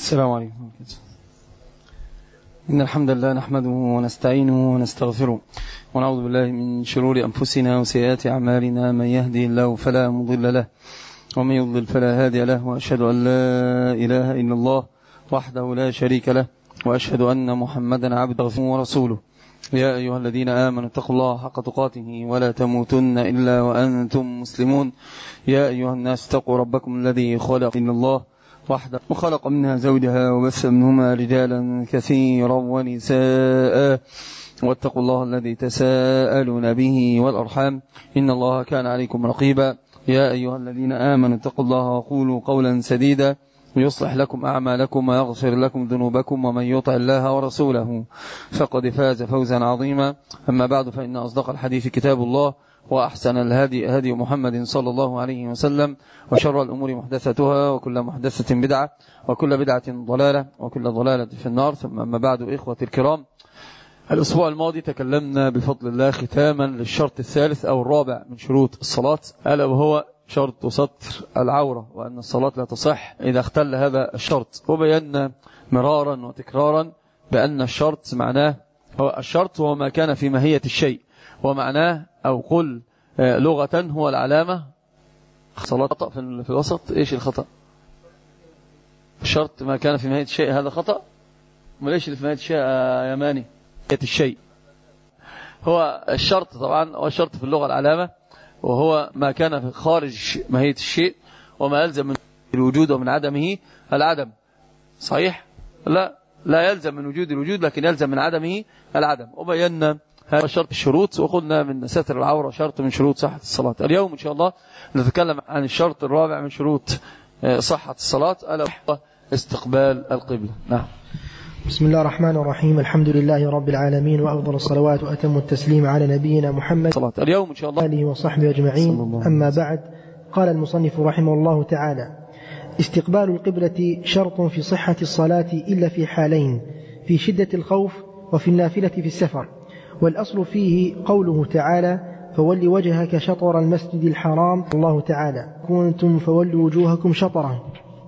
السلام عليكم ورحمة الله. إن الحمد لله نحمده ونستعينه ونستغفره ونعوذ بالله من شرور أنفسنا وسيئات أعمالنا. من يهدي الله فلا مضل له ومن يضلل فلا هادي له، وأشهد أن لا إله إلا الله وحده لا شريك له، وأشهد أن محمدا عبده ورسوله. يا أيها الذين آمنوا اتقوا الله حق تقاته ولا تموتن إلا وأنتم مسلمون. يا أيها الناس اتقوا ربكم الذي خلق إلا الله وحده وخلق منها زوجها وبث منهما رجالا كثيرا ونساء، واتقوا الله الذي تساءلون به والأرحام إن الله كان عليكم رقيبا. يا أيها الذين آمنوا اتقوا الله وقولوا قولا سديدا يصلح لكم أعمالكم ويغفر لكم ذنوبكم، ومن يطع الله ورسوله فقد فاز فوزا عظيما. أما بعد، فإن أصدق الحديث كتاب الله، وأحسن الهدي هدي محمد صلى الله عليه وسلم، وشر الأمور محدثتها، وكل محدثة بدعة، وكل بدعة ضلالة، وكل ضلالة في النار. ثم أما بعد، إخوتي الكرام، الأسبوع الماضي تكلمنا بفضل الله ختاما للشرط الثالث أو الرابع من شروط الصلاة، ألا وهو شرط ستر العورة، وأن الصلاة لا تصح إذا اختل هذا الشرط. وبينا مرارا وتكرارا بأن الشرط معناه هو ما كان في ماهية الشيء، ومعناه أو قل لغة هو العلامة. صلاة خطأ في الوسط. إيش الخطأ؟ الشرط ما كان في ماهية الشيء، هذا خطأ. ما ليش اللي في ماهية الشيء يا ماني؟ الشيء هو الشرط طبعا، هو الشرط في اللغة العلامة، وهو ما كان في خارج ماهية الشيء، وما يلزم من الوجود ومن عدمه العدم. صحيح؟ لا يلزم من وجود الوجود، لكن يلزم من عدمه العدم. وبينا هذا شرط الشروط، وقلنا من ستر العورة شرط من شروط صحة الصلاة. اليوم إن شاء الله نتكلم عن الشرط الرابع من شروط صحة الصلاة، ألا وهو استقبال القبلة. نعم. بسم الله الرحمن الرحيم. الحمد لله رب العالمين، وأفضل الصلوات وأتم التسليم على نبينا محمد صلاة. اليوم إن شاء الله آله وصحبه أجمعين. أما بعد، قال المصنف رحمه الله تعالى: استقبال القبلة شرط في صحة الصلاة إلا في حالين: في شدة الخوف وفي النافلة في السفر. والأصل فيه قوله تعالى: فول وجهك شطر المسجد الحرام. الله تعالى: كنتم فولوا وجوهكم شطره.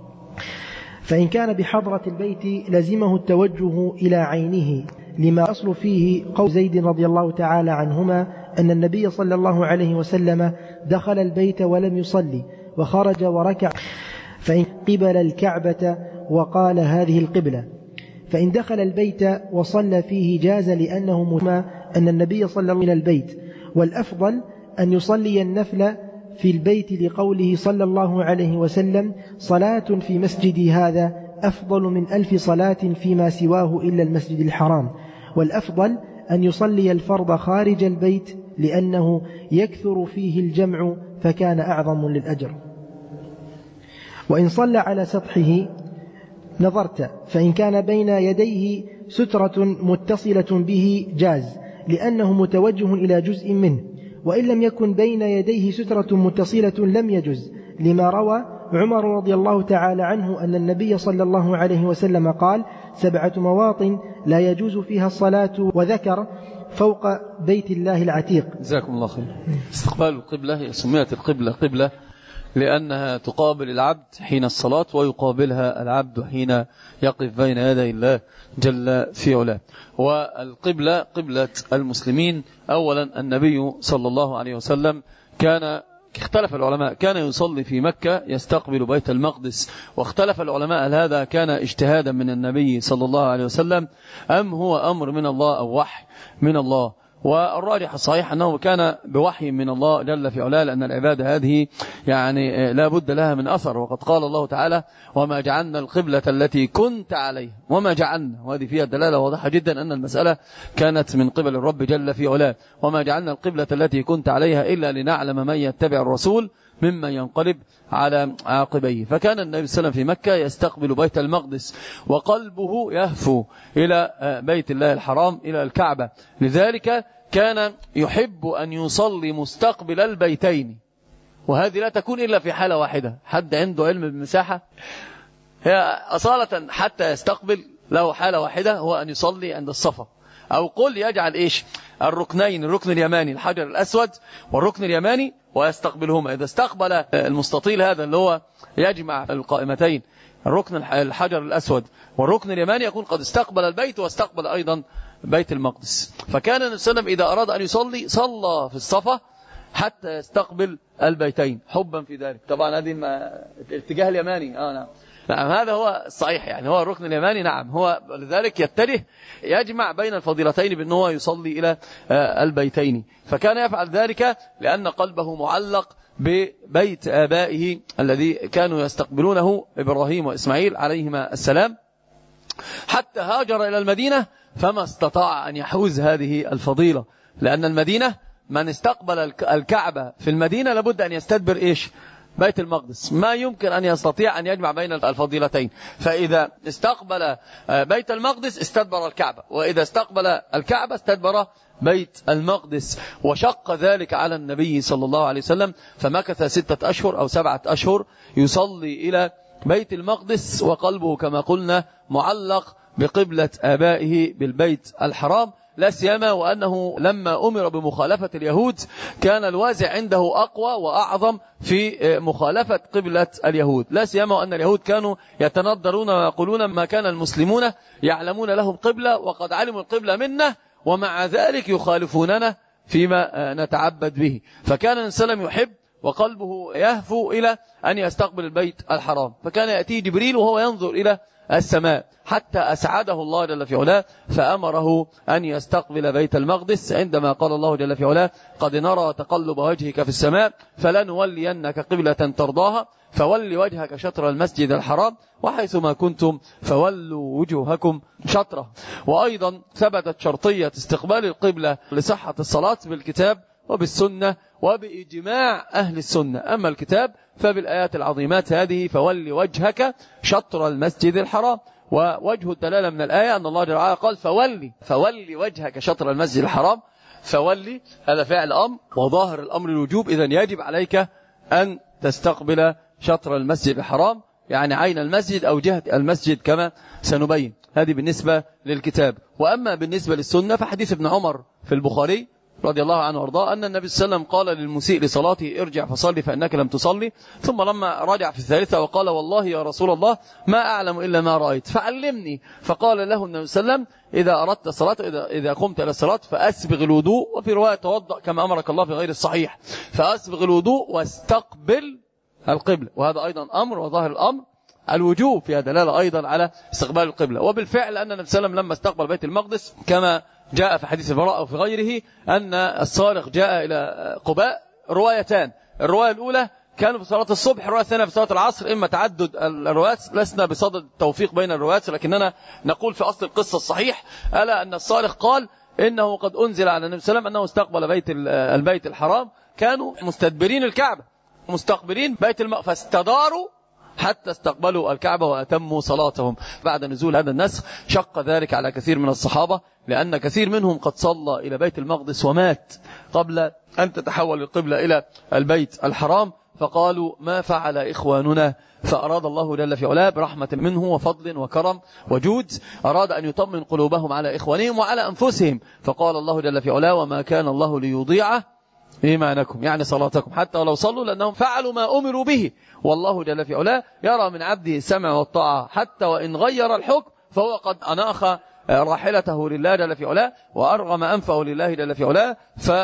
فإن كان بحضرة البيت لزمه التوجه إلى عينه، لما أصل فيه قول زيد رضي الله تعالى عنهما أن النبي صلى الله عليه وسلم دخل البيت ولم يصلي، وخرج وركع فإن قبل الكعبة وقال هذه القبلة. فإن دخل البيت وصلى فيه جاز، لأنه مهم أن النبي صلى الله عليه وسلم من البيت. والأفضل أن يصلي النفل في البيت، لقوله صلى الله عليه وسلم: صلاة في مسجدي هذا أفضل من 1000 صلاة فيما سواه إلا المسجد الحرام. والأفضل أن يصلي الفرض خارج البيت، لأنه يكثر فيه الجمع فكان أعظم للأجر. وإن صلى على سطحه نظرت، فإن كان بين يديه سترة متصلة به جاز، لأنه متوجه إلى جزء منه. وإن لم يكن بين يديه سترة متصلة لم يجز، لما روى عمر رضي الله تعالى عنه أن النبي صلى الله عليه وسلم قال: 7 مواطن لا يجوز فيها الصلاة، وذكر فوق بيت الله العتيق. جزاكم الله خير. استقبال القبلة سميت القبلة قبلة لأنها تقابل العبد حين الصلاة، ويقابلها العبد حين يقف بين يدي الله جل في علاه. والقبلة قبلة المسلمين. أولا النبي صلى الله عليه وسلم اختلف العلماء، كان يصلي في مكة يستقبل بيت المقدس، واختلف العلماء هل هذا كان اجتهادا من النبي صلى الله عليه وسلم أم هو أمر من الله أو وحي من الله. والراجح الصحيح أنه كان بوحي من الله جل في علاه، لأن العبادة هذه يعني لا بد لها من أثر. وقد قال الله تعالى: وما جعلنا القبلة التي كنت عليها، وما جعلنا، وهذه فيها دلالة واضحة جدا أن المسألة كانت من قبل الرب جل في علاه. وما جعلنا القبلة التي كنت عليها إلا لنعلم من يتبع الرسول ممن ينقلب على عاقبيه. فكان النبي صلى الله عليه وسلم في مكة يستقبل بيت المقدس، وقلبه يهفو إلى بيت الله الحرام، إلى الكعبة. لذلك كان يحب أن يصلي مستقبل البيتين، وهذه لا تكون إلا في حالة واحدة. حد عنده علم بالمساحة؟ هي أصالة حتى يستقبل له حالة واحدة، هو أن يصلي عند الصفا، أو قل يجعل إيش الركنين، الركن اليماني الحجر الأسود والركن اليماني، ويستقبلهما. إذا استقبل المستطيل هذا اللي هو يجمع القائمتين الركن الحجر الأسود والركن اليماني يكون قد استقبل البيت واستقبل أيضا بيت المقدس. فكان النبي صلى الله عليه وسلم إذا أراد أن يصلي صلى في الصفا حتى يستقبل البيتين حبا في ذلك. طبعا هذه الاتجاه اليماني نعم هذا هو الصحيح، يعني هو الركن اليماني. نعم هو لذلك يتجه يجمع بين الفضيلتين بأنه هو يصلي إلى البيتين. فكان يفعل ذلك لأن قلبه معلق ببيت آبائه الذي كانوا يستقبلونه إبراهيم وإسماعيل عليهما السلام، حتى هاجر إلى المدينة فما استطاع أن يحوز هذه الفضيلة، لأن المدينة من استقبل الكعبة في المدينة لابد أن يستدبر إيش؟ بيت المقدس، ما يمكن أن يستطيع أن يجمع بين الفضيلتين. فإذا استقبل بيت المقدس استدبر الكعبة، وإذا استقبل الكعبة استدبر بيت المقدس، وشق ذلك على النبي صلى الله عليه وسلم، فمكث 6 أشهر أو 7 أشهر يصلي إلى بيت المقدس وقلبه كما قلنا معلق بقبلة آبائه بالبيت الحرام، لا سيما وأنه لما أمر بمخالفة اليهود كان الوازع عنده أقوى وأعظم في مخالفة قبلة اليهود، لا سيما وأن اليهود كانوا يتنظرون ويقولون ما كان المسلمون يعلمون لهم قبلة وقد علموا القبلة منا ومع ذلك يخالفوننا فيما نتعبد به. فكان النبي صلى الله عليه وسلم يحب وقلبه يهفو إلى أن يستقبل البيت الحرام، فكان يأتي جبريل وهو ينظر إلى السماء حتى أسعده الله جل في علاه فأمره أن يستقبل بيت المقدس، عندما قال الله جل في علاه قد نرى تقلب وجهك في السماء فلنولينك قبلة ترضاها فول وجهك شطر المسجد الحرام وحيثما كنتم فولوا وجوهكم شطره. وأيضا ثبتت شرطية استقبال القبلة لصحة الصلاة بالكتاب وبالسنة وبإجماع أهل السنة. أما الكتاب فبالآيات العظيمات هذه فول وجهك شطر المسجد الحرام، ووجه الدلالة من الآية أن الله جل وعلا قال فول وجهك شطر المسجد الحرام، فولي هذا فعل أمر وظاهر الأمر الوجوب، إذن يجب عليك أن تستقبل شطر المسجد الحرام، يعني عين المسجد أو جهة المسجد كما سنبين. هذه بالنسبة للكتاب. وأما بالنسبة للسنة فحديث ابن عمر في البخاري رضي الله عنه وارضاه أن النبي صلى الله عليه وسلم قال للمسيء لصلاته ارجع فصلي فإنك لم تصلي، ثم لما رجع في الثالثة وقال والله يا رسول الله ما أعلم إلا ما رأيت فعلمني، فقال له النبي صلى الله عليه وسلم إذا أردت الصلاة إذا قمت إلى الصلاة فأسبغ الوضوء، وفي رواية توضأ كما أمرك الله في غير الصحيح، فأسبغ الوضوء واستقبل القبلة. وهذا أيضا أمر وظاهر الأمر الوجوب، فيها دلالة أيضا على استقبال القبلة. وبالفعل أن النبي صلى الله عليه وسلم لما استقبل بيت المقدس كما جاء في حديث البراء وفي غيره أن الصارخ جاء إلى قباء روايتان، الرواية الأولى كانوا في صلاة الصبح، الرواية الثانية في صلاة العصر، إما تعدد الروايات، لسنا بصدد التوفيق بين الروايات، لكننا نقول في أصل القصة الصحيح ألا أن الصارخ قال إنه قد أنزل على النبي صلى الله عليه وسلم أنه استقبل البيت الحرام، كانوا مستدبرين الكعبة مستقبلين بيت المقدس فاستداروا حتى استقبلوا الكعبة وأتموا صلاتهم. بعد نزول هذا النسخ شق ذلك على كثير من الصحابة، لأن كثير منهم قد صلى إلى بيت المقدس ومات قبل أن تتحول القبلة إلى البيت الحرام، فقالوا ما فعل إخواننا، فأراد الله جل في علاه برحمة منه وفضل وكرم وجود أراد أن يطمن قلوبهم على إخوانهم وعلى أنفسهم، فقال الله جل في علاه وما كان الله ليضيع إيمانكم، يعني صلاتكم حتى ولو صلوا، لأنهم فعلوا ما أمروا به، والله جل في علاه يرى من عبده السمع والطاعة حتى وإن غير الحكم فهو قد أناخ راحلته لله جل في علاه وأرغم أنفه لله جل في علاه،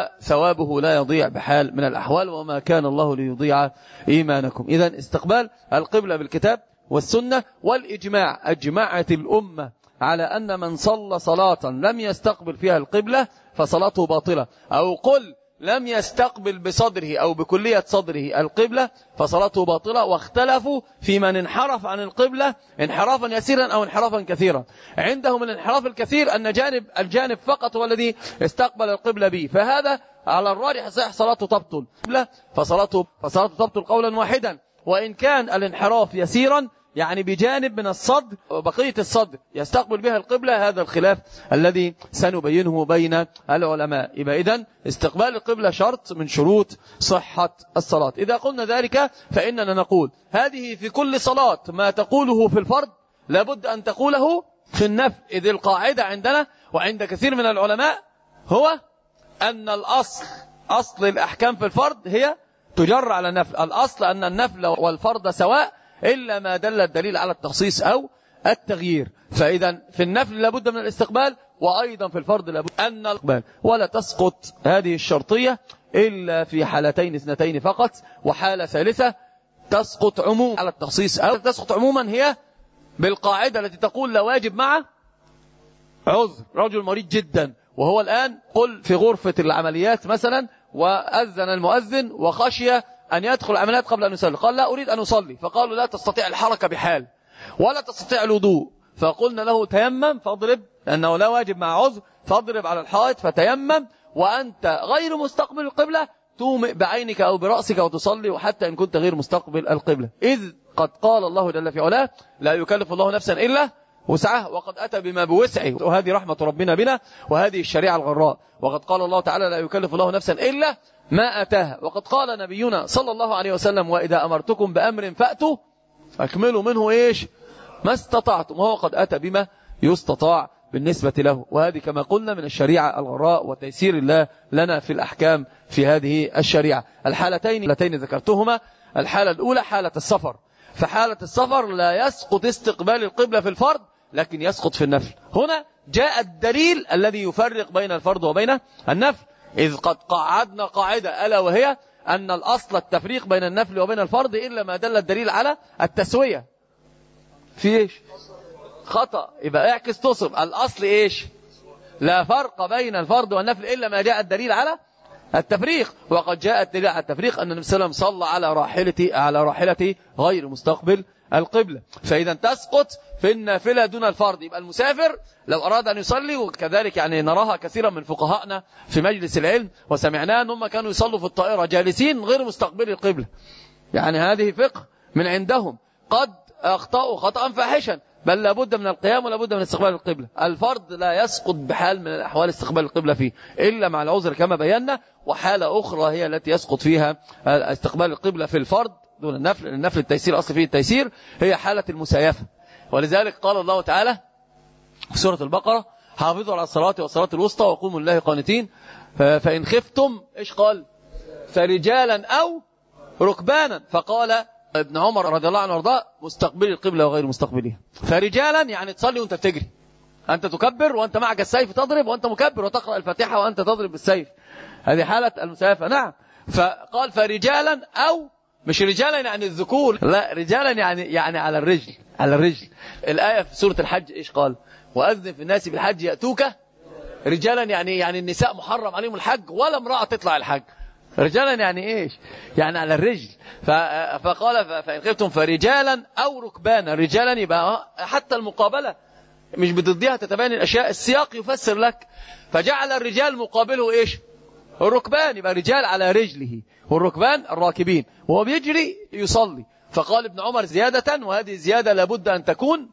فثوابه لا يضيع بحال من الأحوال، وما كان الله ليضيع إيمانكم. إذن استقبال القبلة بالكتاب والسنة والإجماع، أجمعت الأمة على أن من صلى صلاة لم يستقبل فيها القبلة فصلاته باطلة، أو قل لم يستقبل بصدره أو بكلية صدره القبلة فصلاته باطلة. واختلفوا في من انحرف عن القبلة انحرافا يسيرا أو انحرافا كثيرا. عندهم الانحراف الكثير أن الجانب فقط هو الذي استقبل القبلة به، فهذا على الراجح صحيح صلاته تبطل، فصلاته تبطل قولا واحدا. وإن كان الانحراف يسيرا يعني بجانب من الصدر وبقية الصدر يستقبل بها القبلة، هذا الخلاف الذي سنبينه بين العلماء. يبقى إذن استقبال القبلة شرط من شروط صحة الصلاة. إذا قلنا ذلك فإننا نقول هذه في كل صلاة ما تقوله في الفرض لابد أن تقوله في النفل، إذ القاعدة عندنا وعند كثير من العلماء هو أن أصل الأحكام في الفرض هي تجر على النفل. الأصل أن النفل والفرض سواء، إلا ما دل الدليل على التخصيص أو التغيير. فإذا في النفل لابد من الاستقبال، وأيضا في الفرض لابد أن الاستقبال، ولا تسقط هذه الشرطية إلا في حالتين اثنتين فقط، وحالة ثالثة تسقط عموما على التخصيص أو تسقط عموما، هي بالقاعدة التي تقول لا واجب مع عذر. رجل مريض جدا وهو الآن قل في غرفة العمليات مثلا، وأذن المؤذن وخشي أن يدخل العمليات قبل أن يصلي، قال لا أريد أن أصلي، فقالوا لا تستطيع الحركة بحال ولا تستطيع الوضوء، فقلنا له تيمم فاضرب، لأنه لا واجب مع عذر، فاضرب على الحائط فتيمم وأنت غير مستقبل القبلة، تومئ بعينك أو برأسك وتصلي، وحتى إن كنت غير مستقبل القبلة، إذ قد قال الله جل في علاه لا يكلف الله نفسا إلا وسعه، وقد أتى بما بوسعه، وهذه رحمة ربنا بنا، وهذه الشريعة الغراء. وقد قال الله تعالى لا يكلف الله نفسا إلا ما أتاها. وقد قال نبينا صلى الله عليه وسلم وإذا أمرتكم بأمر فأتوا أكملوا منه إيش ما استطعتم، وهو قد أتى بما يستطاع بالنسبة له. وهذه كما قلنا من الشريعة الغراء وتيسير الله لنا في الأحكام في هذه الشريعة. الحالتين التي ذكرتهما، الحالة الأولى حالة السفر، فحالة السفر لا يسقط استقبال القبلة في الفرض، لكن يسقط في النفل. هنا جاء الدليل الذي يفرق بين الفرض وبين النفل، إذ قد قعدنا قاعدة ألا وهي أن الأصل التفريق بين النفل وبين الفرض، إلا ما دل الدليل على التسوية. في إيش خطأ، يبقى اعكس تصب، الأصل إيش لا فرق بين الفرض والنفل إلا ما جاء الدليل على التفريق. وقد جاء الدليل على التفريق أن النبي صلى الله عليه وسلم صلى على راحلته غير مستقبل القبلة، فإذا تسقط في النافلة دون الفرض. يبقى المسافر لو أراد أن يصلي، وكذلك يعني نراها كثيرا من فقهائنا في مجلس العلم وسمعناها أنهم كانوا يصلوا في الطائرة جالسين غير مستقبل القبلة، يعني هذه فقه من عندهم، قد أخطأوا خطأ فاحشا، بل لابد من القيام ولابد من استقبال القبلة. الفرض لا يسقط بحال من الأحوال استقبال القبلة فيه إلا مع العذر كما بينا، وحالة أخرى هي التي يسقط فيها استقبال القبلة في الفرض دون النفل. النفل التيسير أصل فيه التيسير، هي حالة المسايفة. ولذلك قال الله تعالى في سورة البقرة حافظوا على الصلاة والصلاة الوسطى وقوموا لله قانتين، فإن خفتم إيش قال فرجالا أو ركبانا، فقال ابن عمر رضي الله عنه وارضاه مستقبل القبلة وغير مستقبلها. فرجالا يعني تصلي وانت بتجري، أنت تكبر وأنت معك السيف تضرب، وأنت مكبر وتقرأ الفاتحة وأنت تضرب بالسيف، هذه حالة المسايفة. نعم، فقال فرجالا، أو مش رجالا يعني الذكور، لا رجالا يعني على الرجل، على الرجل. الآية في سورة الحج إيش قال وأذن في الناس بالحج يأتوك رجالا، يعني النساء محرم عليهم الحج ولا امرأة تطلع الحج. رجالا يعني إيش يعني على الرجل. فقال فإن خفتم فرجالا أو ركبانا. رجالا يبقى حتى المقابلة مش بتضيها تتبين الأشياء، السياق يفسر لك، فجعل الرجال مقابله إيش الركبان، يبقى رجال على رجله والركبان الراكبين، وهو بيجري يصلي. فقال ابن عمر زيادة، وهذه زيادة لابد أن تكون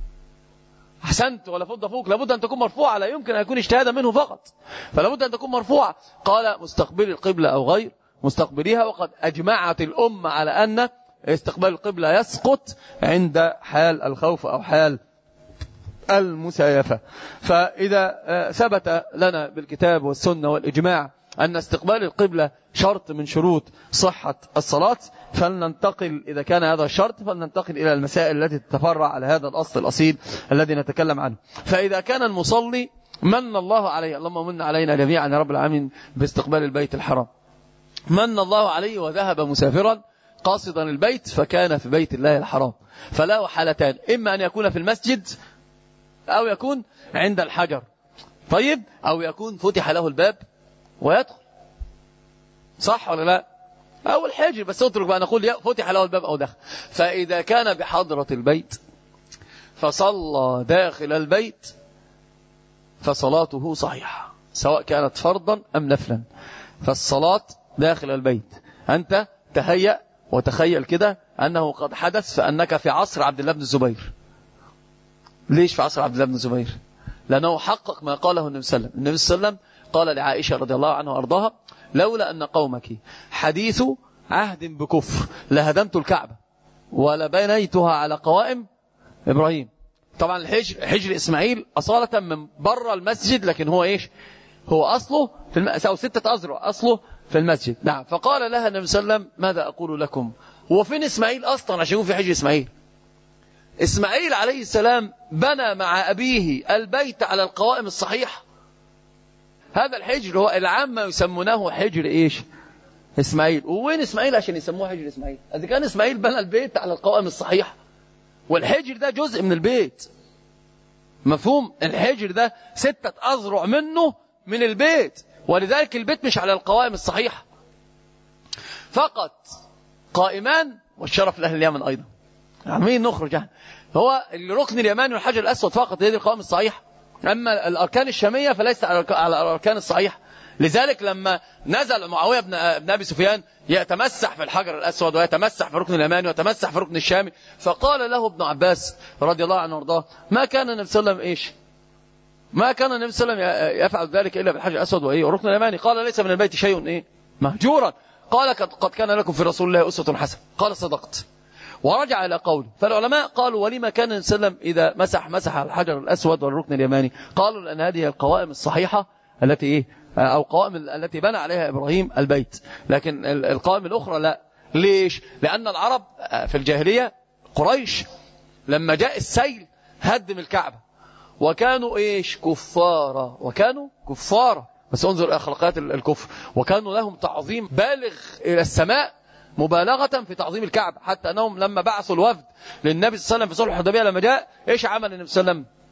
أحسنت ولا فض فوق، لابد أن تكون مرفوعة، لا يمكن أن يكون اجتهادا منه فقط، فلابد أن تكون مرفوعة. قال مستقبل القبلة أو غير مستقبلها. وقد أجمعت الأمة على أن استقبال القبلة يسقط عند حال الخوف أو حال المسايفة. فإذا ثبت لنا بالكتاب والسنة والإجماع أن استقبال القبلة شرط من شروط صحة الصلاة، فلننتقل إذا كان هذا الشرط فلننتقل إلى المسائل التي تتفرع على هذا الأصل الأصيل الذي نتكلم عنه. فإذا كان المصلي من الله عليه، اللهم من علينا جميعا يا رب العالمين باستقبال البيت الحرام، من الله عليه وذهب مسافرا قاصدا البيت فكان في بيت الله الحرام، فله حالتان، إما أن يكون في المسجد أو يكون عند الحجر، طيب، أو يكون فتح له الباب ويدخل، صح ولا لا؟ أو الحجر، بس اترك بقى نقول فتح له الباب أو دخل. فإذا كان بحضرة البيت فصلى داخل البيت فصلاته صحيحة، سواء كانت فرضا أم نفلا. فالصلاة داخل البيت، أنت تهيأ وتخيل كده أنه قد حدث فأنك في عصر عبد الله بن الزبير. ليش في عصر عبد الله بن الزبير؟ لأنه حقق ما قاله النبي صلى الله عليه وسلم. النبي صلى الله عليه وسلم قال لعائشة رضي الله عنها وأرضاها لولا أن قومك حديث عهد بكفر لهدمت الكعبة ولبنيتها على قوائم إبراهيم. طبعا الحجر إسماعيل أصالة من بره المسجد، لكن هو إيش؟ هو أصله في أو 6 أذرع أصله في المسجد. نعم. فقال لها النبي صلى الله عليه وسلم ماذا أقول لكم؟ هو فين إسماعيل أصلا عشان يكون في حجر إسماعيل؟ إسماعيل عليه السلام بنى مع أبيه البيت على القوائم الصحيحة. هذا الحجر هو العامة يسمونه حجر إيش؟ إسماعيل. ووين إسماعيل عشان يسموه حجر إسماعيل؟ إذا كان إسماعيل بنى البيت على القوائم الصحيحة، والحجر ده جزء من البيت. مفهوم؟ الحجر ده 6 أذرع منه من البيت، ولذلك البيت مش على القوائم الصحيحة فقط، قائمان، والشرف لأهل اليمن أيضا. عمين نخرج يعني. هو الركن اليماني والحجر الأسود فقط هذه القوائم الصحيحة، أما الأركان الشامية فليست على الأركان الصحيحة. لذلك لما نزل معاوية بن أبي سفيان يتمسح في الحجر الأسود ويتمسح في الركن اليماني ويتمسح في الركن الشامي، فقال له ابن عباس رضي الله عنه وارضاه: ما كان النبي صلى الله عليه وسلم إيش؟ ما كان النبي صلى الله عليه وسلم يفعل ذلك إلا بالحجر الأسود والركن اليماني. قال: ليس من البيت شيء إيه مهجورا. قال: قد كان لكم في رسول الله أسوة حسنة. قال: صدقت. ورجع إلى قوله. فالعلماء قالوا: ولما كان النبي صلى الله عليه وسلم إذا مسح الحجر الأسود والركن اليماني؟ قالوا: لأن هذه القوائم الصحيحة التي إيه، أو قوائم التي بنى عليها إبراهيم البيت، لكن القوائم الأخرى لا. ليش؟ لأن العرب في الجاهلية قريش لما جاء السيل هدم الكعبة، وكانوا إيش؟ كفارة. وكانوا كفارة، بس انظر أخلاقات الكفر. وكانوا لهم تعظيم بالغ إلى السماء، مبالغة في تعظيم الكعبة، حتى أنهم لما بعثوا الوفد للنبي صلى الله عليه وسلم في صلح الحديبية لما جاء، إيش عمل النبي صلى الله عليه وسلم؟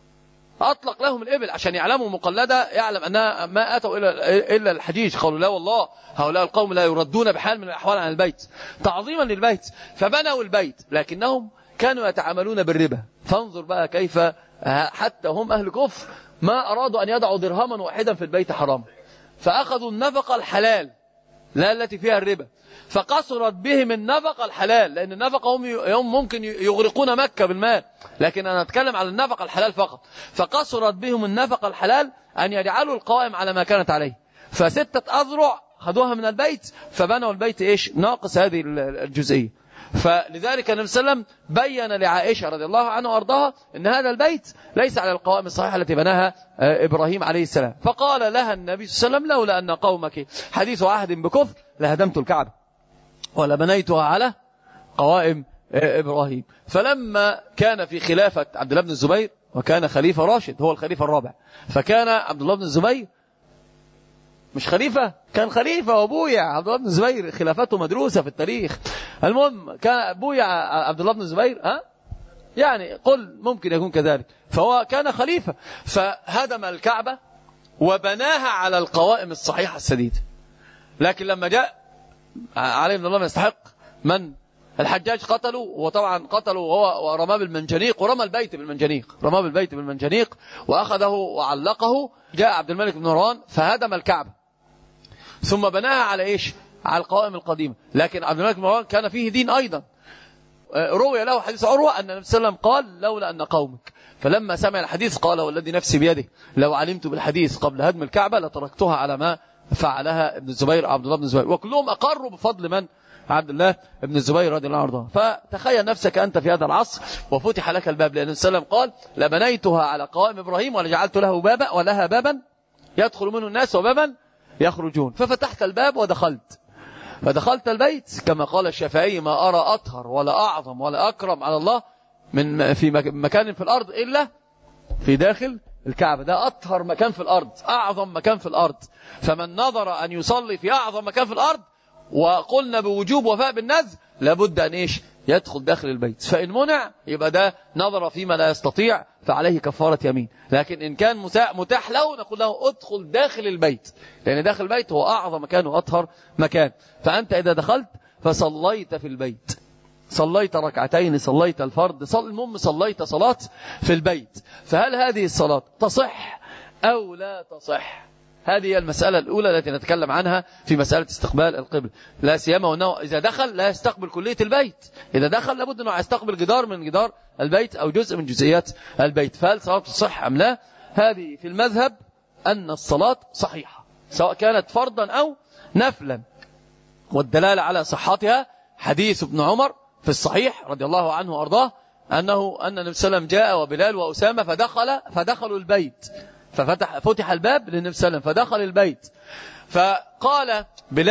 أطلق لهم الإبل عشان يعلموا مقلدة، يعلم أنها ما أتوا إلا الحجيج. قالوا: لا والله هؤلاء القوم لا يردون بحال من الأحوال عن البيت، تعظيما للبيت. فبنوا البيت، لكنهم كانوا يتعاملون بالربا. فانظر بقى كيف حتى هم أهل كفر ما أرادوا أن يضعوا درهما واحدا في البيت حرام، فأخذوا النفقة الحلال لا التي فيها الربا، فقصرت بهم النفقة الحلال، لأن النفقة هم ممكن يغرقون مكة بالمال، لكن أنا أتكلم على النفقة الحلال فقط. فقصرت بهم النفقة الحلال أن يجعلوا القوائم على ما كانت عليه. ف6 أذرع خدوها من البيت، فبنوا البيت إيش؟ ناقص هذه الجزئية. فلذلك النبي صلى الله عليه وسلم بين لعائشة رضي الله عنها وارضاها ان هذا البيت ليس على القوائم الصحيحة التي بناها إبراهيم عليه السلام. فقال لها النبي صلى الله عليه وسلم: لولا أن قومك حديث عهد بكفر لهدمت الكعبة ولا بنيتها على قوائم إبراهيم. فلما كان في خلافة عبد الله بن الزبير، وكان خليفة راشد هو الخليفة الرابع، فكان عبد الله بن الزبير مش خليفة، كان خليفة وبويع عبد الله بن الزبير، خلافته مدروسة في التاريخ. المهم كان بويع عبد الله بن الزبير، يعني قل ممكن يكون كذلك، فهو كان خليفة، فهدم الكعبة وبناها على القوائم الصحيحة السديدة. لكن لما جاء علي بن الله ما يستحق من الحجاج قتلوا، وطبعا قتلوا وهو ورماه بالمنجنيق، ورمى البيت بالمنجنيق، رماه بالبيت بالمنجنيق وأخذه وعلقه. جاء عبد الملك بن مروان فهدم الكعبة ثم بناها على إيش؟ على القوائم القديمة. لكن عبد الملك بن مروان كان فيه دين أيضا. روي له حديث عروة أن النبي صلى الله عليه وسلم قال: لولا أن قومك. فلما سمع الحديث قال: والذي نفسي بيده لو علمت بالحديث قبل هدم الكعبة لتركتها على ما فعلها ابن الزبير عبد الله بن الزبير. وكلهم أقروا بفضل من؟ عبد الله بن الزبير رضي الله عنه. فتخيل نفسك أنت في هذا العصر وفتح لك الباب، لأن النبي صلى الله عليه وسلم قال: لبنيتها على قوائم إبراهيم ولجعلت له بابا ولها بابا يدخل منه الناس وبابا يخرجون. ففتحت الباب ودخلت، فدخلت البيت كما قال الشافعي: ما أرى أطهر ولا أعظم ولا أكرم على الله من في مكان في الأرض إلا في داخل الكعبة. ده أطهر مكان في الأرض، أعظم مكان في الأرض. فمن نظر أن يصلي في أعظم مكان في الأرض، وقلنا بوجوب وفاء بالنذر، لابد أن إيش؟ يدخل داخل البيت. فإن منع يبقى ده نظر فيما لا يستطيع فعليه كفارة يمين. لكن إن كان متاح له نقول له ادخل داخل البيت، لأن داخل البيت هو أعظم مكان وأطهر مكان. فأنت إذا دخلت فصليت في البيت، صليت ركعتين، صليت الفرض، المهم صليت صلاة في البيت، فهل هذه الصلاة تصح أو لا تصح؟ هذه المسألة الأولى التي نتكلم عنها في مسألة استقبال القبل، لا سيما وأنه إذا دخل لا يستقبل كلية البيت، إذا دخل لابد أنه يستقبل جدار من جدار البيت أو جزء من جزئيات البيت. فهل صلاة تصح أم لا؟ هذه في المذهب أن الصلاة صحيحة سواء كانت فرضا أو نفلا، والدلالة على صحتها حديث ابن عمر في الصحيح رضي الله عنه وأرضاه أن النبي صلى الله عليه وسلم جاء وبلال وأسامة فدخلوا البيت، فتح الباب للنبي صلى الله عليه وسلم فدخل البيت، فقال بلال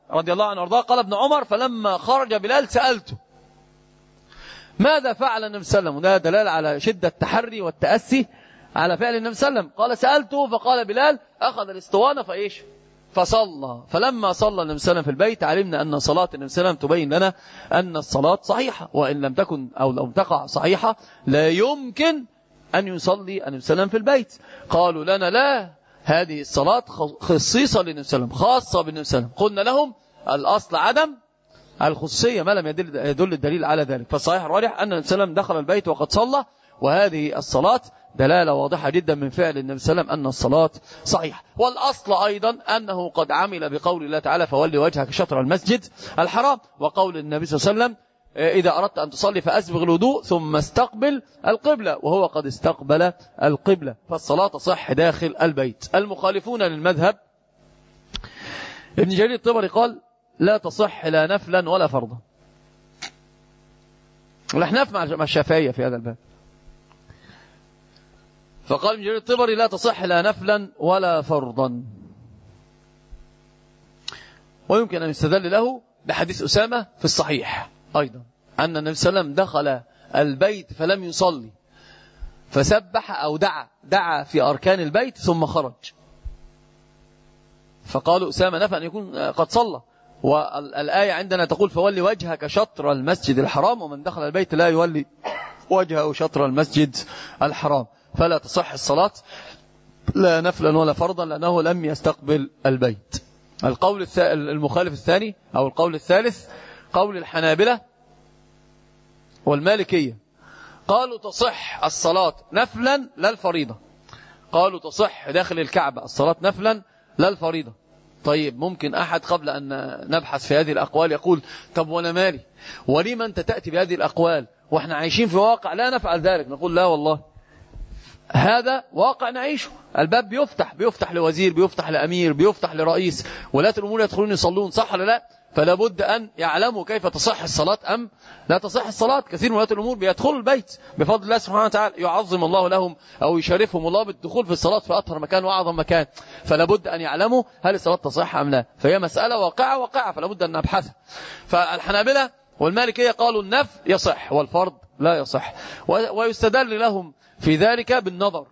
رضي الله عنه وارضاه قال ابن عمر فلما خرج بلال سألته ماذا فعل النبي صلى الله عليه وسلم، وده دلالة على شدة التحري والتأسي على فعل النبي صلى الله عليه وسلم. قال سألته فقال بلال أخذ الاسطوانة فصلى. فلما صلى النبي صلى الله عليه وسلم في البيت علمنا أن صلاة النبي صلى الله عليه وسلم تبين لنا أن الصلاة صحيحة، وإن لم تكن أو لم تقع صحيحة لا يمكن أن يصلي النبي صلى الله عليه وسلم في البيت. قالوا لنا لا، هذه الصلاة خصيصة للنبي صلى الله عليه وسلم، خاصة بالنبي صلى الله عليه وسلم. قلنا لهم الأصل عدم الخصوصية ما لم يدل الدليل على ذلك. فالصحيح الراجح أن النبي صلى الله عليه وسلم دخل البيت وقد صلى، وهذه الصلاة دلالة واضحة جدا من فعل النبي صلى الله عليه وسلم أن الصلاة صحيحة. والأصل أيضا أنه قد عمل بقول الله تعالى فولي وجهك شطر المسجد الحرام، وقول النبي صلى الله عليه وسلم إذا أردت أن تصلي فأسبغ الوضوء ثم استقبل القبلة، وهو قد استقبل القبلة، فالصلاة تصح داخل البيت. المخالفون للمذهب ابن جرير الطبري قال لا تصح لا نفلا ولا فرضا. والأحناف مع الشافعية في هذا الباب. فقال ابن جرير الطبري لا تصح لا نفلا ولا فرضا، ويمكن أن يستدل له بحديث أسامة في الصحيح أيضا أن النبي صلى الله عليه وسلم دخل البيت فلم يصلي فسبح أو دعا في أركان البيت ثم خرج، فقالوا أسامة نفى أن يكون قد صلى، والآية عندنا تقول فولي وجهك شطر المسجد الحرام، ومن دخل البيت لا يولي وجهه شطر المسجد الحرام، فلا تصح الصلاة لا نفلا ولا فرضا لأنه لم يستقبل البيت. القول المخالف الثاني أو القول الثالث قول الحنابلة والمالكية، قالوا تصح الصلاة نفلا لا الفريضة، قالوا تصح داخل الكعبة الصلاة نفلا لا الفريضة. طيب ممكن أحد قبل أن نبحث في هذه الأقوال يقول طب وانا مالي، ولما أنت تأتي بهذه الأقوال وإحنا عايشين في واقع لا نفعل ذلك؟ نقول لا والله، هذا واقع نعيشه. الباب بيفتح لوزير، بيفتح لأمير، بيفتح لرئيس، ولاة الأمور يدخلون يصلون، صح ولا لا؟ فلا بد أن يعلموا كيف تصح الصلاة أم لا تصح الصلاة. كثير من ولاة الأمور بيدخلوا البيت بفضل الله سبحانه وتعالى، يعظم الله لهم أو يشرفهم الله بالدخول في الصلاة في أطهر مكان وأعظم مكان، فلا بد أن يعلموا هل الصلاة تصح أم لا، فهي مسألة واقعة فلا بد أن نبحثها. فالحنابلة والمالكية قالوا النفل يصح والفرض لا يصح، ويستدل لهم في ذلك بالنظر.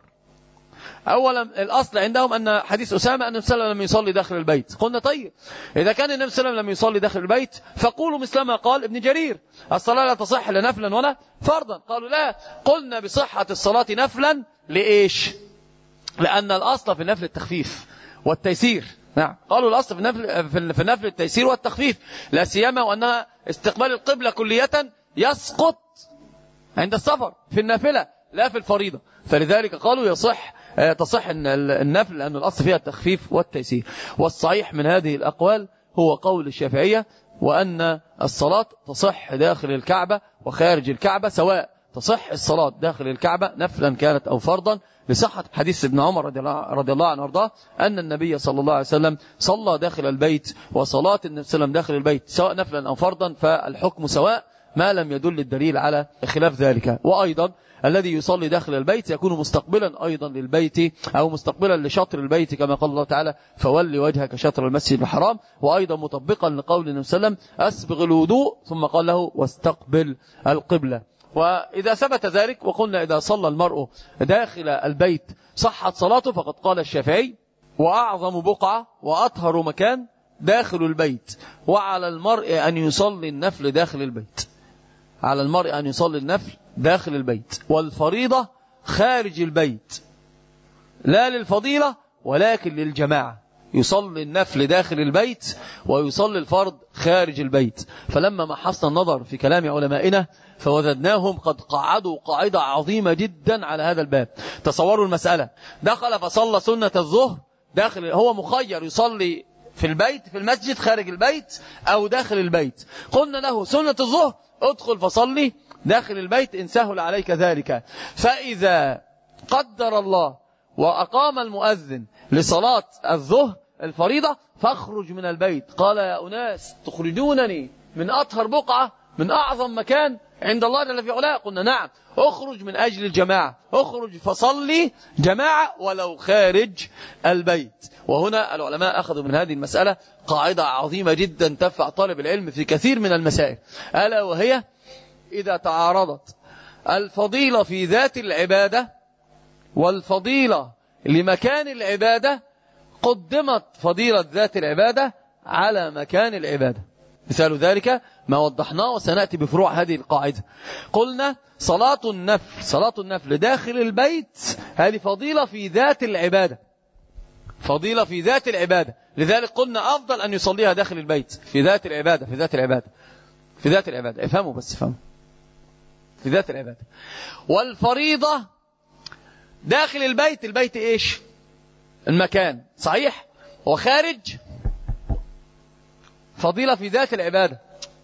أولا الأصل عندهم أن حديث أسامة أن النبي صلى الله عليه وسلم لم يصلي داخل البيت. قلنا طيب إذا كان النبي صلى الله عليه وسلم لم يصلي داخل البيت فقولوا مثل ما قال ابن جرير الصلاة لا تصح لا نفلا ولا فرضا. قالوا لا، قلنا بصحة الصلاة نفلا لإيش؟ لأن الأصل في النفل التخفيف والتيسير. نعم، قالوا الأصل في النفل التيسير والتخفيف، لا سيما وأنها استقبال القبلة كلية يسقط عند السفر في النافلة لا في الفريضة، فلذلك قالوا تصح النفل لأن الأصل فيها التخفيف والتيسير. والصحيح من هذه الأقوال هو قول الشافعية، وأن الصلاة تصح داخل الكعبة وخارج الكعبة سواء، تصح الصلاة داخل الكعبة نفلا كانت أو فرضا، لصحة حديث ابن عمر رضي الله عنه وارضاه أن النبي صلى الله عليه وسلم صلى داخل البيت، وصلاة النبي صلى الله عليه وسلم داخل البيت سواء نفلا أو فرضا فالحكم سواء ما لم يدل الدليل على خلاف ذلك. وأيضا الذي يصلي داخل البيت يكون مستقبلا أيضا للبيت أو مستقبلا لشطر البيت كما قال الله تعالى فولي وجهك شطر المسجد الحرام، وأيضا مطبقا لقول النبي صلى الله عليه وسلم أسبغ الوضوء ثم قال له واستقبل القبلة. وإذا ثبت ذلك وقلنا إذا صلى المرء داخل البيت صحت صلاته، فقد قال الشافعي وأعظم بقعة وأطهر مكان داخل البيت، وعلى المرء أن يصلي النفل داخل البيت، على المرء أن يصلي النفل داخل البيت، والفريضة خارج البيت لا للفضيلة ولكن للجماعة، يصلي النفل داخل البيت ويصلي الفرض خارج البيت. فلما محصنا النظر في كلام علمائنا فوجدناهم قد قعدوا قاعدة عظيمة جدا على هذا الباب. تصوروا المسألة، دخل فصلى سنة الظهر داخل، هو مخير يصلي في البيت في المسجد خارج البيت أو داخل البيت، قلنا له سنة الظهر ادخل فصلي داخل البيت إن سهل عليك ذلك، فإذا قدر الله وأقام المؤذن لصلاة الظهر الفريضة فاخرج من البيت. قال يا أناس تخرجونني من أطهر بقعة من أعظم مكان عند الله جل في علاه؟ قلنا نعم. اخرج من أجل الجماعة، اخرج فصلي جماعة ولو خارج البيت. وهنا العلماء أخذوا من هذه المسألة قاعدة عظيمة جدا تنفع طالب العلم في كثير من المسائل، ألا وهي إذا تعارضت الفضيلة في ذات العبادة والفضيلة لمكان العبادة قدمت فضيلة ذات العبادة على مكان العبادة. مثال ذلك ما وضحناه وسنأتي بفروع هذه القاعدة. قلنا صلاة النفل داخل البيت هذه فضيلة في ذات العبادة، فضيلة في ذات العبادة، لذلك قلنا أفضل أن يصليها داخل البيت في ذات العبادة، في ذات العبادة. افهموا بس، افهموا، في ذات العبادة. والفريضة داخل البيت، البيت إيش؟ المكان صحيح، وخارج فضيلة في ذات العبادة.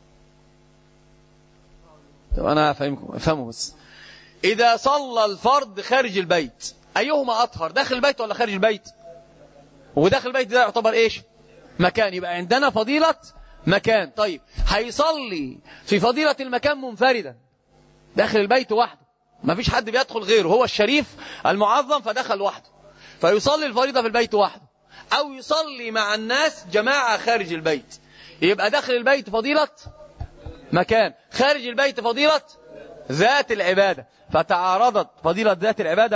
طب أنا أفهمكم، افهموا بس. إذا صلى الفرد خارج البيت أيهما أطهر، داخل البيت ولا خارج البيت؟ وداخل البيت ده يعتبر إيش؟ مكان، يبقى عندنا فضيلة مكان. طيب هيصلي في فضيلة المكان منفردا داخل البيت وحده، ما فيش حد بيدخل غيره، هو الشريف المعظم فدخل وحده، فيصلي الفريضة في البيت وحده، أو يصلي مع الناس جماعة خارج البيت. يبقى داخل البيت فضيلة مكان، خارج البيت فضيلة ذات العبادة، فتعارضت فضيلة ذات العبادة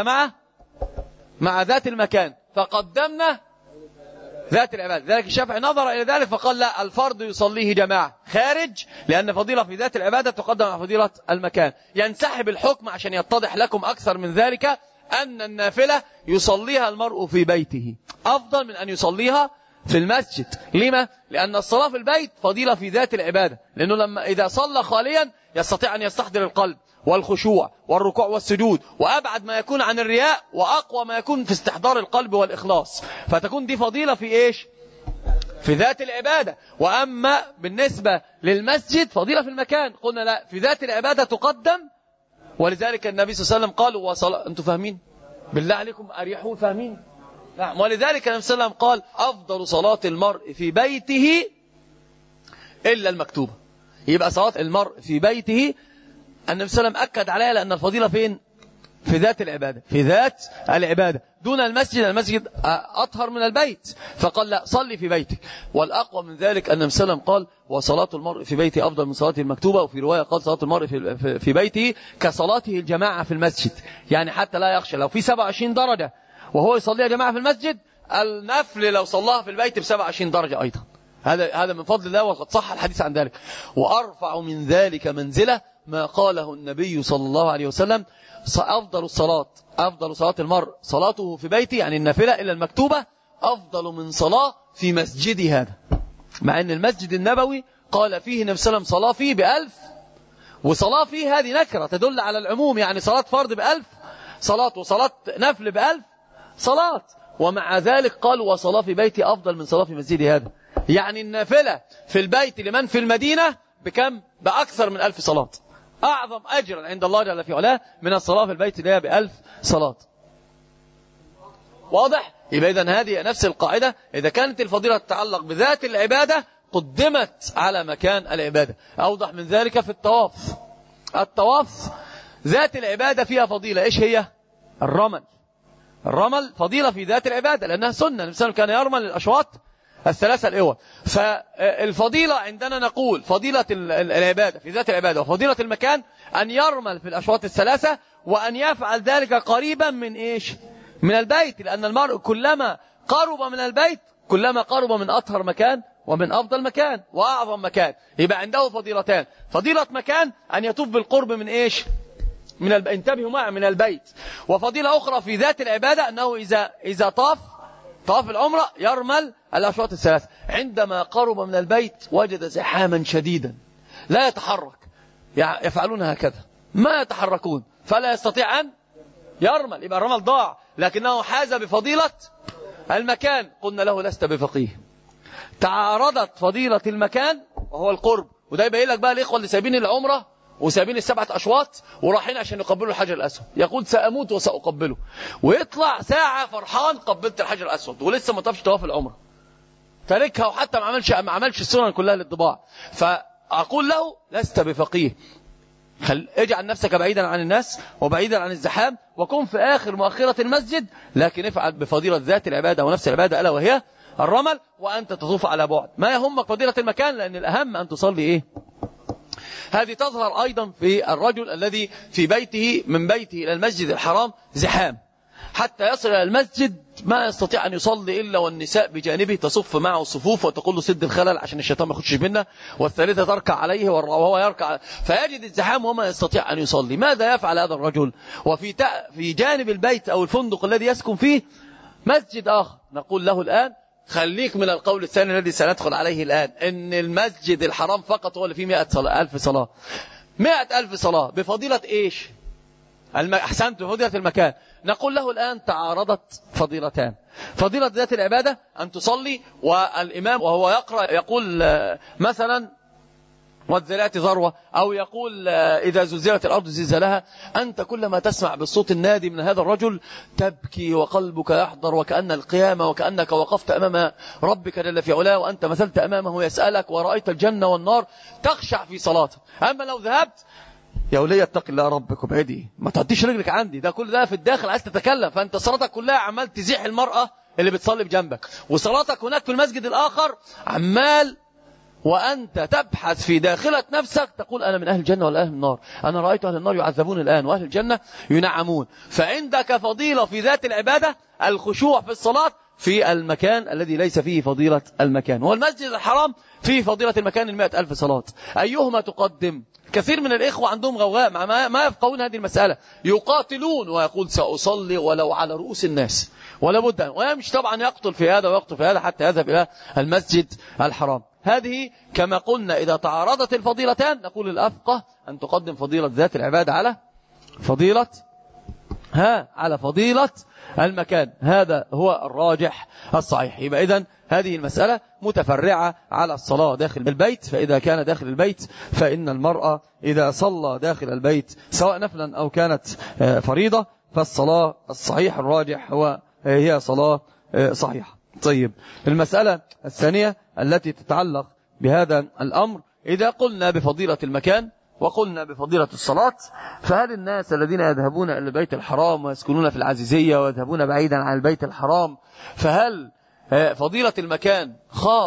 مع ذات المكان فقدمنا ذات العبادة. ذلك الشافعي نظر إلى ذلك فقال لا، الفرض يصليه جماعة خارج، لأن فضيلة في ذات العبادة تقدم على فضيلة المكان. ينسحب الحكم عشان يتضح لكم أكثر من ذلك أن النافلة يصليها المرء في بيته أفضل من أن يصليها في المسجد. لما؟ لأن الصلاة في البيت فضيلة في ذات العبادة، لأنه لما إذا صلى خاليا يستطيع أن يستحضر القلب والخشوع والركوع والسجود، وأبعد ما يكون عن الرياء وأقوى ما يكون في استحضار القلب والإخلاص، فتكون دي فضيلة في إيش؟ في ذات العبادة. وأما بالنسبة للمسجد فضيلة في المكان، قلنا لا، في ذات العبادة تقدم. ولذلك النبي صلى الله عليه وسلم قال أنتم فاهمين؟ بالله عليكم أريحوا فاهمين؟ نعم. ولذلك النبي صلى الله عليه وسلم قال أفضل صلاة المرء في بيته إلا المكتوبة. يبقى صلاة المرء في بيته النبي صلى الله عليه وسلم أكد عليها، لأن الفضيلة فين؟ في ذات العبادة، في ذات العبادة دون المسجد. المسجد أطهر من البيت، فقال لا، صلي في بيتك. والأقوى من ذلك أن النبي صلى الله عليه وسلم قال وصلاة المرء في بيته أفضل من صلاته المكتوبة. وفي رواية قال صلاة المرء في بيته كصلاته الجماعة في المسجد، يعني حتى لا يخشى لو في 27 درجة وهو يصليها جماعة في المسجد، النفل لو صلاها في البيت ب27 درجة أيضا. هذا من فضل الله، وقد صح الحديث عن ذلك. وأرفع من ذلك منزلة ما قاله النبي صلى الله عليه وسلم أفضل صلاة المرء صلاته في بيته، يعني النافلة إلا المكتوبة، أفضل من صلاة في مسجد هذا. مع أن المسجد النبوي قال فيه النبي صلى الله عليه وسلم صلاة فيه ب1000، وصلاة فيه هذه نكرة تدل على العموم، يعني صلاة فرض ب1000 صلاة وصلاة نفل ب1000 صلاة. ومع ذلك قال وصلاة في بيتي أفضل من صلاة في مسجد هذا، يعني النافلة في البيت لمن في المدينة بكم؟ بأكثر من 1000 صلاة، أعظم أجرا عند الله جل في علاه من الصلاة في البيت اللي هي ب1000 صلاة. واضح؟ يبقى إذن هذه نفس القاعدة، إذا كانت الفضيلة تتعلق بذات العبادة قدمت على مكان العبادة. أوضح من ذلك في الطواف ذات العبادة فيها فضيلة، إيش هي؟ الرمل فضيلة في ذات العبادة، لأنها سنة، الإنسان كان يرمل الأشواط الثلاثة الأول. فالفضيلة عندنا نقول فضيلة العبادة في ذات العبادة وفضيلة المكان أن يرمل في الأشواط الثلاثة، وأن يفعل ذلك قريبا من إيش؟ من البيت، لأن المرء كلما قرب من البيت كلما قرب من أطهر مكان ومن أفضل مكان وأعظم مكان. يبقى عنده فضيلتان، فضيلة مكان أن يطوف بالقرب من إيش؟ انتبهوا معي، من البيت. وفضيلة أخرى في ذات العبادة أنه إذا طاف العمرة يرمل الأشواط الثلاثة، عندما قرب من البيت وجد زحاما شديدا لا يتحرك، يفعلون هكذا ما يتحركون، فلا يستطيع أن يرمل، يبقى الرمل ضاع، لكنه حاز بفضيلة المكان. قلنا له لست بفقيه. تعارضت فضيلة المكان وهو القرب، وده يبين لك بقى الإخوة اللي سايبين العمرة وسايبين ال7 أشواط ورايحين عشان يقبلوا الحجر الأسود، يقول سأموت وسأقبله، ويطلع ساعة فرحان قبلت الحجر الأسود ولسه ما طافش طواف العمرة، تركها وحتى ما عملش السنن كلها للطباع. فأقول له لست بفقيه، اجعل نفسك بعيدا عن الناس وبعيدا عن الزحام، وكن في آخر مؤخرة المسجد، لكن افعل بفضيلة ذات العبادة ونفس العبادة ألا وهي الرمل، وأنت تطوف على بعد. ما يهمك فضيلة المكان، لأن الأهم أن تصلي إيه؟ هذه تظهر أيضا في الرجل الذي في بيته من بيته إلى المسجد الحرام زحام، حتى يصل إلى المسجد ما يستطيع أن يصلي إلا والنساء بجانبه تصف معه الصفوف وتقول له سد الخلل عشان الشيطان ما يخش بينا، والثالثة تركع عليه وهو يركع، فيجد الزحام وما يستطيع أن يصلي. ماذا يفعل هذا الرجل؟ في جانب البيت أو الفندق الذي يسكن فيه مسجد آخر، نقول له الآن خليك من القول الثاني الذي سندخل عليه الآن، إن المسجد الحرام فقط هو اللي فيه 100,000 صلاة. 100,000 صلاة بفضيلة إيش؟ أحسنت، بفضيلة المكان. نقول له الآن تعارضت فضيلتان. فضيلة ذات العبادة أن تصلي والإمام وهو يقرأ يقول مثلا والذرات ذروة، أو يقول إذا زلزلت الأرض زلزالها، أنت كلما تسمع بالصوت النادي من هذا الرجل تبكي وقلبك يحضر وكأن القيامة، وكأنك وقفت أمام ربك جل في علاه وأنت مثلت أمامه يسألك ورأيت الجنة والنار، تخشع في صلاتك. أما لو ذهبت يا ولية اتق الله ربك وابعدي، ما تعطيش رجلك عندي، ده كل ده في الداخل عايز تتكلم، فأنت صلاتك كلها عمال تزيح المرأة اللي بتصلي بجنبك، وصلاتك هناك في المسجد الآخر عمال وأنت تبحث في داخلة نفسك تقول أنا من أهل الجنة ولا أهل النار، أنا رأيت أهل النار يعذبون الآن وأهل الجنة ينعمون. فعندك فضيلة في ذات العبادة الخشوع في الصلاة في المكان الذي ليس فيه فضيلة المكان، والمسجد الحرام فيه فضيلة المكان 100,000 صلاة. أيهما تقدم؟ كثير من الإخوة عندهم غواء ما يفقهون هذه المسألة، يقاتلون ويقول سأصلي ولو على رؤوس الناس ولا بد، ويمشي طبعا يقتل في هذا ويقتل في هذا حتى يذهب إلى المسجد الحرام. هذه كما قلنا إذا تعارضت الفضيلتان نقول الأفقه أن تقدم فضيلة ذات العبادة على فضيلة المكان، هذا هو الراجح الصحيح. يبقى إذن هذه المسألة متفرعة على الصلاة داخل البيت، فإذا كان داخل البيت فإن المرأة إذا صلى داخل البيت سواء نفلا أو كانت فريضة فالصلاة الصحيح الراجح هي صلاة صحيحة. طيب، المسألة الثانية التي تتعلق بهذا الأمر، إذا قلنا بفضيلة المكان وقلنا بفضيلة الصلاة، فهل الناس الذين يذهبون إلى البيت الحرام ويسكنون في العزيزية ويذهبون بعيدا عن البيت الحرام، فهل فضيلة المكان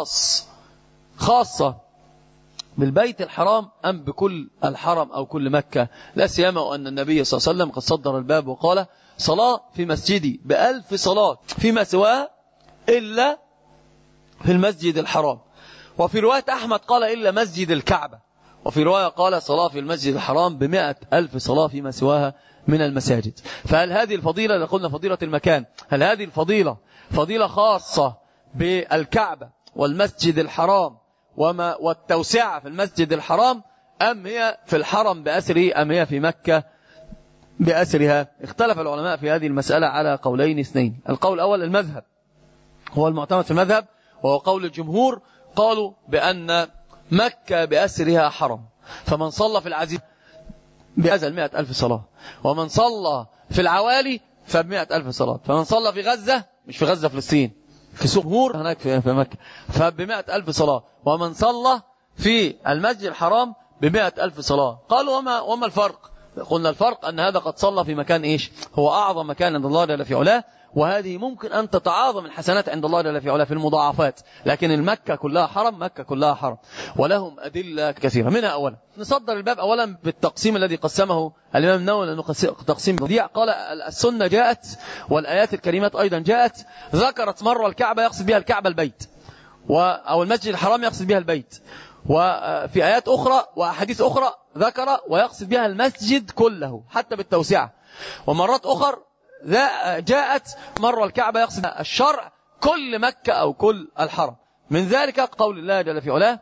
خاصة بالبيت الحرام أم بكل الحرم أو كل مكة؟ لا سيما وأن النبي صلى الله عليه وسلم قد صدر الباب وقال صلاة في مسجدي ب1000 صلاة فيما سواه إلا في المسجد الحرام. وفي رواية أحمد قال إلا مسجد الكعبة، وفي رواية قال صلاة في المسجد الحرام ب100,000 صلاة فيما سواها من المساجد. فهل هذه الفضيلة اللي قلنا فضيلة المكان، هل هذه الفضيلة فضيلة خاصة بالكعبة والمسجد الحرام والتوسعة في المسجد الحرام، أم هي في الحرم بأسره أم هي في مكة بأسرها؟ اختلف العلماء في هذه المسألة على قولين اثنين. القول الأول المذهب هو المعتمد في المذهب، وهو قول الجمهور، قالوا بأن مكة بأسرها حرم، فمن صلى في العزيز بأزل 100,000 صلاة، ومن صلى في العوالي ف100,000 صلاة، فمن صلى في غزة، مش في غزة فلسطين، في سقمور هناك في مكة ف100,000 صلاة، ومن صلى في المسجد الحرام ب100,000 صلاة. قالوا وما الفرق؟ قلنا الفرق أن هذا قد صلى في مكان إيش؟ هو أعظم مكان عند الله جل في علاه، وهذه ممكن أن تتعاظم الحسنات عند الله جل في علاه في المضاعفات، لكن المكة كلها حرم، مكة كلها حرم، ولهم أدلة كثيرة. منها أولا نصدر الباب أولا بالتقسيم الذي قسمه الإمام النووي، لأنه تقسيم بديع. قال السنة جاءت والآيات الكريمات أيضا جاءت ذكرت مرة الكعبة يقصد بها الكعبة البيت، أو المسجد الحرام يقصد بها البيت، وفي آيات أخرى وأحاديث أخرى ذكر ويقصد بها المسجد كله حتى بالتوسعة، ومرات أخرى جاءت مرة الكعبة يقصد الشرع كل مكة أو كل الحرم. من ذلك قول الله جل في علاه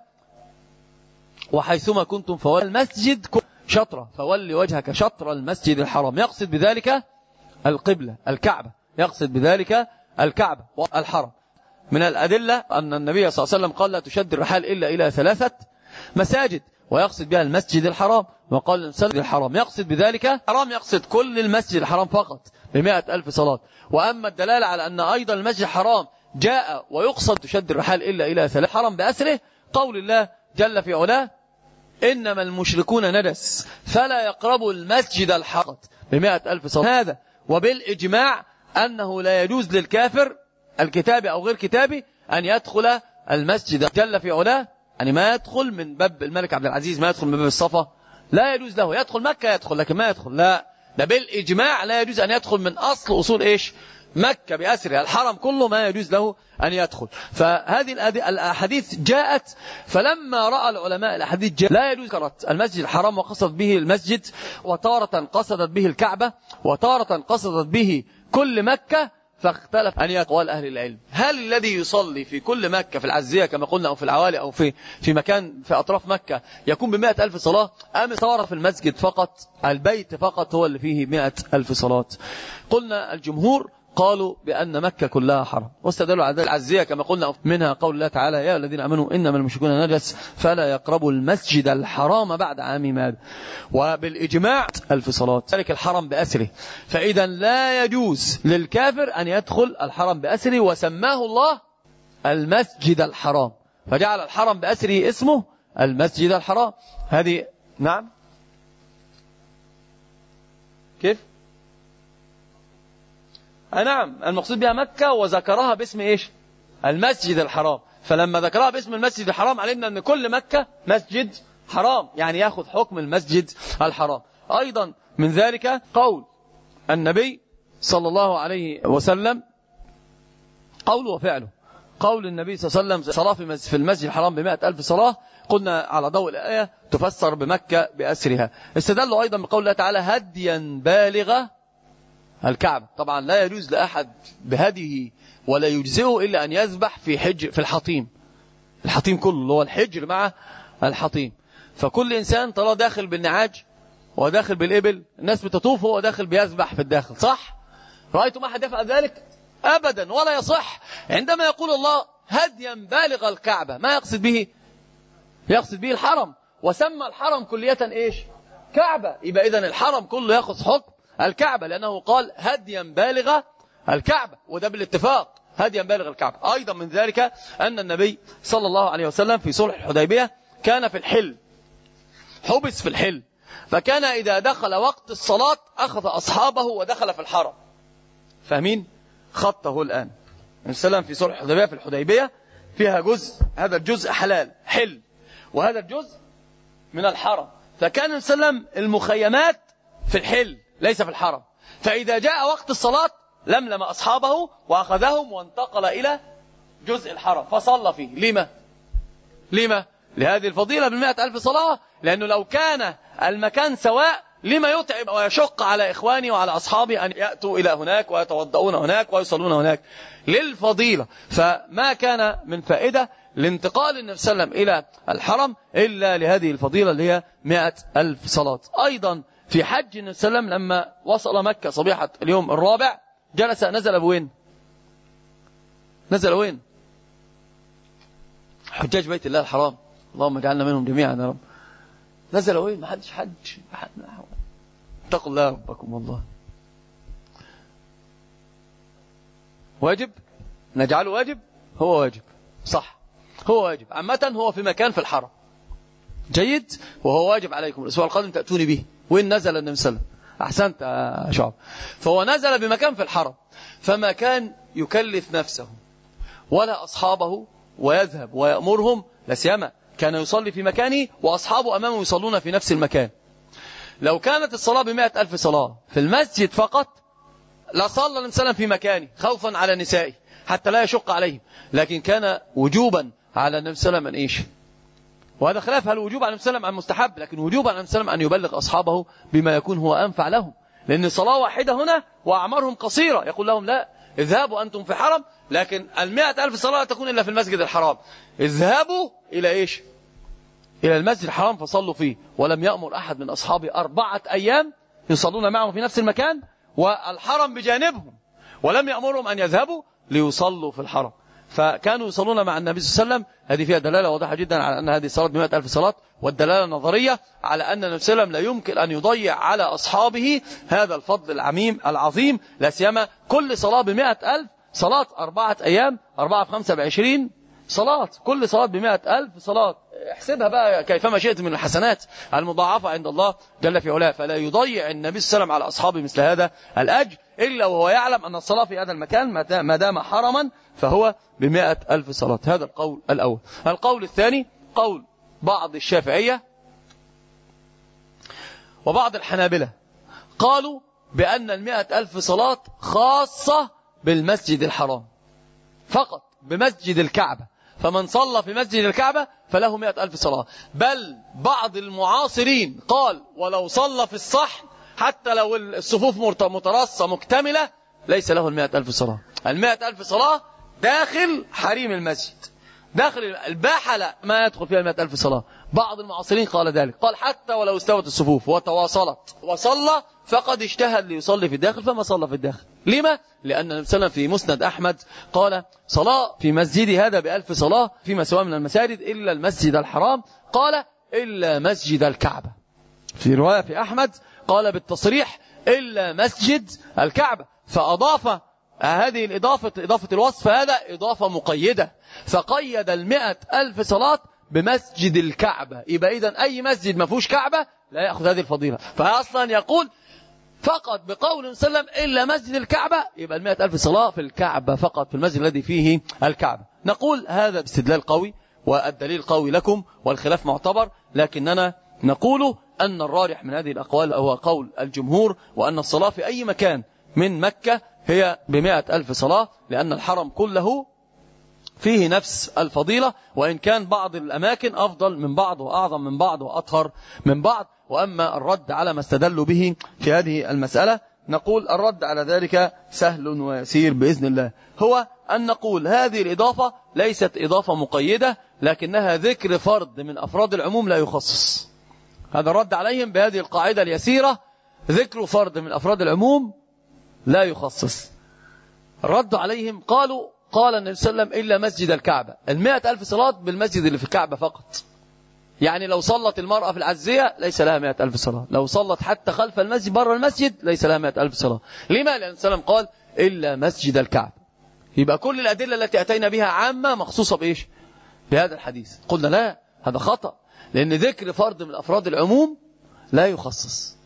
وحيثما كنتم فولوا المسجد شطرة، فولي وجهك شطر المسجد الحرام، يقصد بذلك القبلة الكعبة، يقصد بذلك الكعبة والحرم. من الأدلة أن النبي صلى الله عليه وسلم قال لا تشد الرحال إلا إلى 3 مساجد، ويقصد بها المسجد الحرام، وقال المسجد الحرام يقصد بذلك الحرام، يقصد كل المسجد الحرام فقط ب100,000 صلاة. وأما الدلالة على أن أيضا المسجد الحرام جاء ويقصد تشد الرحال إلا إلى 3 حرم بأسره، قول الله جل في علاه إنما المشركون نجس فلا يقربوا المسجد الحرام ب100,000 صلاة. هذا وبالإجماع أنه لا يجوز للكافر الكتابي أو غير كتابي أن يدخل المسجد جل في علاه، يعني ما يدخل من باب الملك عبد العزيز، ما يدخل من باب الصفا، لا يجوز له. يدخل مكة يدخل، لكن ما يدخل، لا، ده بالإجماع لا يجوز أن يدخل من أصل إيش؟ مكة بأسرها، الحرم كله ما يجوز له أن يدخل. فهذه الأحاديث جاءت، فلما رأى العلماء الأحاديث جاءت لا يجوز ذكرت المسجد الحرام وقصد به المسجد، وتارة قصدت به الكعبة، وتارة قصدت به كل مكة، فاختلف أن يقول أهل العلم هل الذي يصلي في كل مكة في العزية كما قلنا أو في العوالي أو في مكان في أطراف مكة يكون ب100,000 صلاة، أم صار في المسجد فقط البيت فقط هو اللي فيه 100,000 صلاة؟ قلنا الجمهور قالوا بأن مكة كلها حرم، واستدلوا على العزية كما قلنا منها قول الله تعالى يا الذين آمنوا إنما المشركون نجس فلا يقربوا المسجد الحرام بعد عامهم هذا، وبالإجماع 1000 صلاة، ذلك الحرم بأسره. فإذا لا يجوز للكافر أن يدخل الحرم بأسره، وسماه الله المسجد الحرام، فجعل الحرم بأسره اسمه المسجد الحرام. هذه نعم كيف؟ نعم، المقصود بها مكة وذكرها باسم إيش؟ المسجد الحرام. فلما ذكرها باسم المسجد الحرام علمنا أن كل مكة مسجد حرام، يعني يأخذ حكم المسجد الحرام. أيضا من ذلك قول النبي صلى الله عليه وسلم، قول وفعله، قول النبي صلى الله عليه وسلم صلاة في المسجد الحرام ب100,000 صلاة، قلنا على ضوء الآية تفسر بمكة بأسرها. استدلوا أيضا بقول الله تعالى هديا بالغ الكعبة. طبعا لا يجوز لأحد بهديه ولا يجزئه إلا أن يذبح في حجر في الحطيم كله اللي هو الحجر مع الحطيم. فكل إنسان طالما داخل بالنعاج وداخل بالإبل، الناس بتطوف وهو داخل بيذبح في الداخل، صح؟ رأيتم أحد يفعل ذلك؟ أبدا، ولا يصح. عندما يقول الله هديا بالغ الكعبة ما يقصد به؟ يقصد به الحرم، وسمى الحرم كلية إيش؟ كعبة. يبقى إذن الحرم كله يأخذ حكم الكعبة، لأنه قال هديا بالغ الكعبة، وده بالاتفاق هديا بالغ الكعبة. أيضا من ذلك أن النبي صلى الله عليه وسلم في صلح الحديبية كان في الحل، حبس في الحل، فكان إذا دخل وقت الصلاة أخذ أصحابه ودخل في الحرم. فاهمين؟ خطه الآن السلام في صلح الحديبية، في الحديبية فيها جزء، هذا الجزء حلال حل، وهذا الجزء من الحرم، فكان السلام المخيمات في الحل ليس في الحرم، فإذا جاء وقت الصلاة لملم أصحابه وأخذهم وانتقل إلى جزء الحرم فصلى فيه. لما؟ لهذه الفضيلة ب100,000 صلاة، لأنه لو كان المكان سواء لما يتعب ويشق على إخواني وعلى أصحابي أن يأتوا إلى هناك ويتوضؤون هناك ويصلون هناك للفضيلة. فما كان من فائدة لانتقال النبي صلى الله عليه وسلم إلى الحرم إلا لهذه الفضيلة اللي هي 100,000 صلاة. أيضا في حج النبي صلى الله عليه وسلم لما وصل مكة صبيحة اليوم الرابع جلس، نزل بوين؟ نزل وين؟ حجاج بيت الله الحرام، اللهم اجعلنا منهم جميعا يا رب. نزل وين؟ ما حدش حج، اتقوا الله ربكم والله. واجب نجعله واجب، هو واجب صح، هو واجب عامة، هو في مكان في الحرم جيد، وهو واجب عليكم الأسبوع القادم تأتوني به. وين نزل النبي صلى الله عليه وسلم؟ أحسنت يا شعب. فهو نزل بمكان في الحرم، فما كان يكلف نفسه ولا أصحابه ويذهب ويأمرهم، لسيما كان يصلي في مكانه وأصحابه أمامه يصلون في نفس المكان. لو كانت الصلاة ب100,000 صلاة في المسجد فقط لصلى النبي صلى الله عليه وسلم في مكانه خوفا على نسائه حتى لا يشق عليهم، لكن كان وجوبا على النبي صلى الله عليه وسلم أن إيش؟ وهذا خلاف هل وجوب على النبي صلى الله عليه وسلم عن مستحب، لكن وجوب على النبي صلى الله عليه وسلم أن يبلغ أصحابه بما يكون هو أنفع لهم، لأن صلاة واحدة هنا وأعمارهم قصيرة، يقول لهم لا اذهبوا أنتم في حرم، لكن 100,000 صلاة لا تكون إلا في المسجد الحرام، اذهبوا إلى إيش؟ إلى المسجد الحرام فصلوا فيه. ولم يأمر أحد من أصحابه 4 أيام يصلون معهم في نفس المكان والحرم بجانبهم، ولم يأمرهم أن يذهبوا ليصلوا في الحرم، فكانوا يصلون مع النبي صلى الله عليه وسلم. هذه فيها دلالة واضحة جدا على أن هذه الصلاة ب100,000 صلاة، والدلالة النظرية على أن النبي صلى الله عليه وسلم لا يمكن أن يضيع على أصحابه هذا الفضل العظيم، لا سيما كل صلاة ب100,000 صلاة 4 أيام، 4 في 5 ب20 صلاة، كل صلاة ب100,000 صلاة احسبها بقى كيفما شئت من الحسنات المضاعفة عند الله جل في علاه. فلا يضيع النبي صلى الله عليه وسلم على أصحابه مثل هذا الأجر إلا وهو يعلم أن الصلاة في هذا المكان ما دام حرما فهو ب100,000 صلاة. هذا القول الأول. القول الثاني قول بعض الشافعية وبعض الحنابلة، قالوا بأن 100,000 صلاة خاصة بالمسجد الحرام فقط، بمسجد الكعبة، فمن صلى في مسجد الكعبة فله 100,000 صلاة. بل بعض المعاصرين قال ولو صلى في الصحن حتى لو الصفوف مترصة مكتملة ليس له 100,000 صلاة. 100,000 صلاة داخل حريم المسجد، داخل الباحة لا ما يدخل فيها 100,000 صلاة. بعض المعاصرين قال ذلك، قال حتى ولو استوت الصفوف وتواصلت وصلى فقد اجتهد ليصلي في الداخل فما صلى في الداخل. لما؟ لأن النبي صلى الله عليه وسلم في مسند أحمد قال صلاة في مسجدي هذا ب1000 صلاة فيما سواه من المساجد إلا المسجد الحرام، قال إلا مسجد الكعبة. في رواية في أحمد قال بالتصريح إلا مسجد الكعبة، فأضاف هذه الإضافة إضافة الوصف هذا إضافة مقيدة، فقيد 100,000 صلاة بمسجد الكعبة. يبقى إذن أي مسجد ما فيهوش كعبة لا يأخذ هذه الفضيلة. فأصلا يقول فقط بقول صلى الله عليه وسلم إلا مسجد الكعبة، يبقى 100,000 صلاة في الكعبة فقط، في المسجد الذي فيه الكعبة. نقول هذا باستدلال قوي والدليل قوي لكم والخلاف معتبر، لكننا نقول أن الراجح من هذه الأقوال هو قول الجمهور، وأن الصلاة في أي مكان من مكة هي ب100,000 صلاة، لأن الحرم كله فيه نفس الفضيلة، وإن كان بعض الأماكن أفضل من بعض وأعظم من بعض وأطهر من بعض. وأما الرد على ما استدلوا به في هذه المسألة نقول الرد على ذلك سهل ويسير بإذن الله، هو أن نقول هذه الإضافة ليست إضافة مقيدة، لكنها ذكر فرد من أفراد العموم لا يخصص. هذا الرد عليهم بهذه القاعدة اليسيرة، ذكر فرد من أفراد العموم لا يخصص. الرد عليهم قالوا قال النبي صلى الله عليه وسلم إلا مسجد الكعبة، 100,000 صلاة بالمسجد اللي في الكعبة فقط. يعني لو صلت المرأة في العزية ليس لها 100,000 صلاة، لو صلت حتى خلف المسجد بره المسجد ليس لها 100,000 صلاة. لما؟ لأن النبي صلى الله عليه وسلم قال إلا مسجد الكعبة. يبقى كل الأدلة التي أتينا بها عامة مخصوصة بإيش؟ بهذا الحديث. قلنا لا، هذا خطأ، لأن ذكر فرد من أفراد العموم لا يخصص.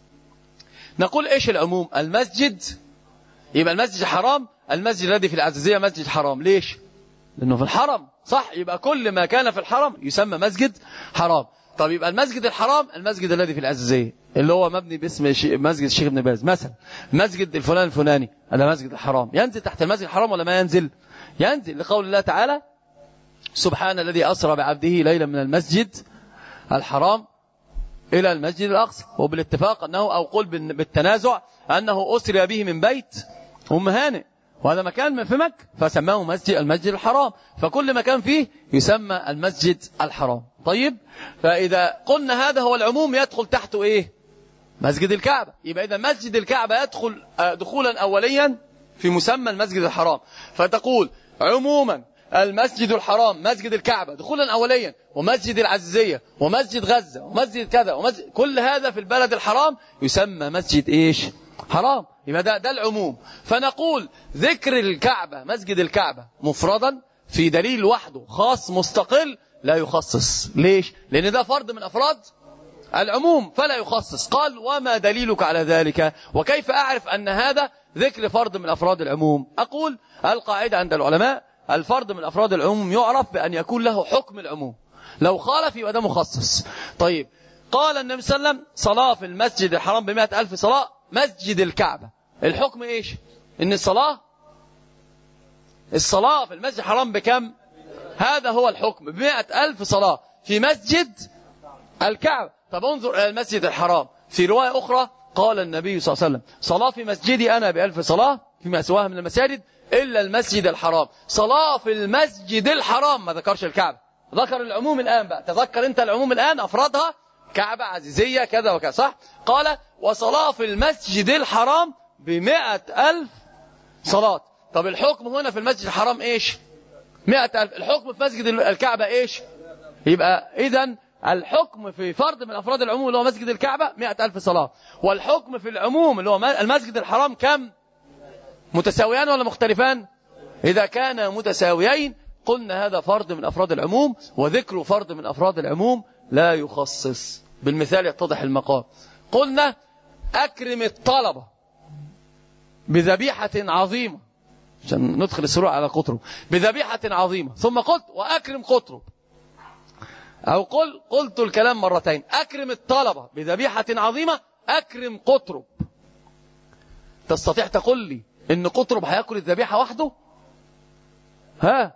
نقول إيش العموم؟ المسجد، يبقى المسجد حرام، المسجد الذي في العزيزية مسجد حرام. ليش؟ لأنه في الحرم، صح؟ يبقى كل ما كان في الحرم يسمى مسجد حرام. طب يبقى المسجد الحرام المسجد الذي في العزيزية اللي هو مبني باسم مسجد الشيخ ابن باز مثلا، مسجد الفلان الفلاني هذا مسجد الحرام، ينزل تحت المسجد الحرام ولا ما ينزل؟ ينزل، لقول الله تعالى سبحان الذي أسرى بعبده ليلا من المسجد الحرام إلى المسجد الأقصى. وبالاتفاق أنه أو قل بالتنازع أنه أسري به من بيت أم هانئ، وهذا مكان في مكة فسماه المسجد الحرام، فكل مكان فيه يسمى المسجد الحرام. طيب، فإذا قلنا هذا هو العموم يدخل تحته إيه؟ مسجد الكعبة. يبقى إذا مسجد الكعبة يدخل دخولا أوليا في مسمى المسجد الحرام، فتقول عموما المسجد الحرام مسجد الكعبة دخولا أوليا، ومسجد العزيزية ومسجد غزة ومسجد كذا ومسجد كل هذا في البلد الحرام يسمى مسجد إيش؟ حرام. يبقى ده العموم. فنقول ذكر الكعبة مسجد الكعبة مفردا في دليل وحده خاص مستقل لا يخصص. ليش؟ لأن ده فرد من أفراد العموم فلا يخصص. قال وما دليلك على ذلك؟ وكيف أعرف أن هذا ذكر فرد من أفراد العموم؟ أقول القاعدة عند العلماء الفرد من أفراد العموم يعرف بأن يكون له حكم العموم، لو خالف يبقى ده مخصص. طيب، قال النبي صلى الله عليه وسلم صلاة في المسجد الحرام ب100,000 صلاة مسجد الكعبة، الحكم إيش؟ إن الصلاة في المسجد الحرام بكم؟ هذا هو الحكم، ب100,000 صلاة في مسجد الكعبة. طب انظر إلى المسجد الحرام، في رواية أخرى قال النبي صلى الله عليه وسلم صلاة في مسجدي أنا ب1000 صلاة فيما سواها من المساجد إلا المسجد الحرام. صلاة في المسجد الحرام، ما ذكرش الكعبة، ذكر العموم الآن بقى. تذكر أنت العموم الآن أفرادها كعبة عزيزية كذا وكذا، صح؟ قال وصلاة في المسجد الحرام ب100,000 صلاة. طب الحكم هنا في المسجد الحرام إيش؟ 100,000. الحكم في مسجد الكعبة إيش؟ يبقى إذن الحكم في فرد من أفراد العموم اللي هو مسجد الكعبة 100,000 صلاة، والحكم في العموم اللي هو المسجد الحرام كم؟ متساويان ولا مختلفان؟ إذا كان متساويين قلنا هذا فرد من أفراد العموم، وذكر فرد من أفراد العموم لا يخصص. بالمثال يتضح المقام. قلنا أكرم الطلبة بذبيحة عظيمة، عشان ندخل السرور على قطرب، بذبيحة عظيمة، ثم قلت وأكرم قطرب، أو قلت الكلام مرتين، أكرم الطلبة بذبيحة عظيمة، أكرم قطرب. تستطيع تقول لي إن قطرب هيأكل الذبيحة وحده؟ ها؟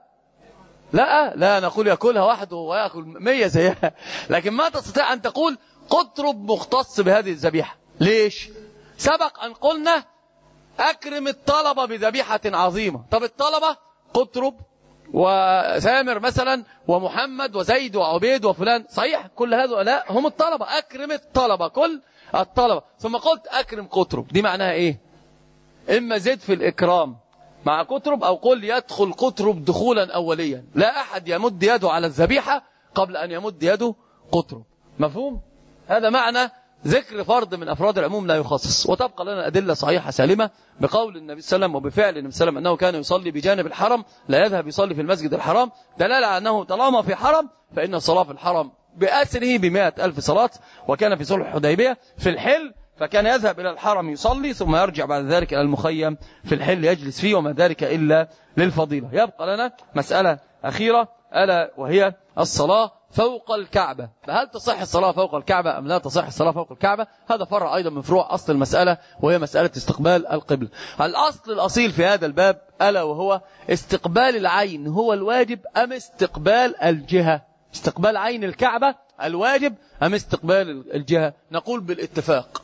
لا نقول يأكلها وحده ويأكل 100 زيها، لكن ما تستطيع أن تقول قطرب مختص بهذه الذبيحة. ليش؟ سبق أن قلنا أكرم الطلبة بذبيحة عظيمة. طب الطلبة قطرب وسامر مثلا ومحمد وزيد وعبيد وفلان، صحيح كل هذا لا هم الطلبة، أكرم الطلبة كل الطلبة، ثم قلت أكرم قطرب. دي معناها إيه؟ إما زد في الإكرام مع قطرب، أو قل يدخل قطرب دخولا أوليا، لا أحد يمد يده على الذبيحة قبل أن يمد يده قطرب. مفهوم؟ هذا معنى ذكر فرد من أفراد العموم لا يخصص. وتبقى لنا أدلة صحيحة سالمة بقول النبي صلى الله عليه وسلم وبفعل النبي صلى الله عليه وسلم أنه كان يصلي بجانب الحرم، لا يذهب يصلي في المسجد الحرام، دلالة على أنه طالما في حرم فإن الصلاة في الحرم بأسره ب100,000 صلاة. وكان في صلح الحديبية في الحل فكان يذهب إلى الحرم يصلي ثم يرجع بعد ذلك إلى المخيم في الحل يجلس فيه، وما ذلك إلا للفضيلة. يبقى لنا مسألة أخيرة ألا وهي الصلاة فوق الكعبة. فهل تصح الصلاة فوق الكعبة أم لا تصح الصلاة فوق الكعبة؟ هذا فرع أيضا من فروع أصل المسألة، وهي مسألة استقبال القبلة. الأصل الأصيل في هذا الباب ألا وهو استقبال العين هو الواجب أم استقبال الجهة؟ استقبال عين الكعبة الواجب أم استقبال الجهة؟ نقول بالاتفاق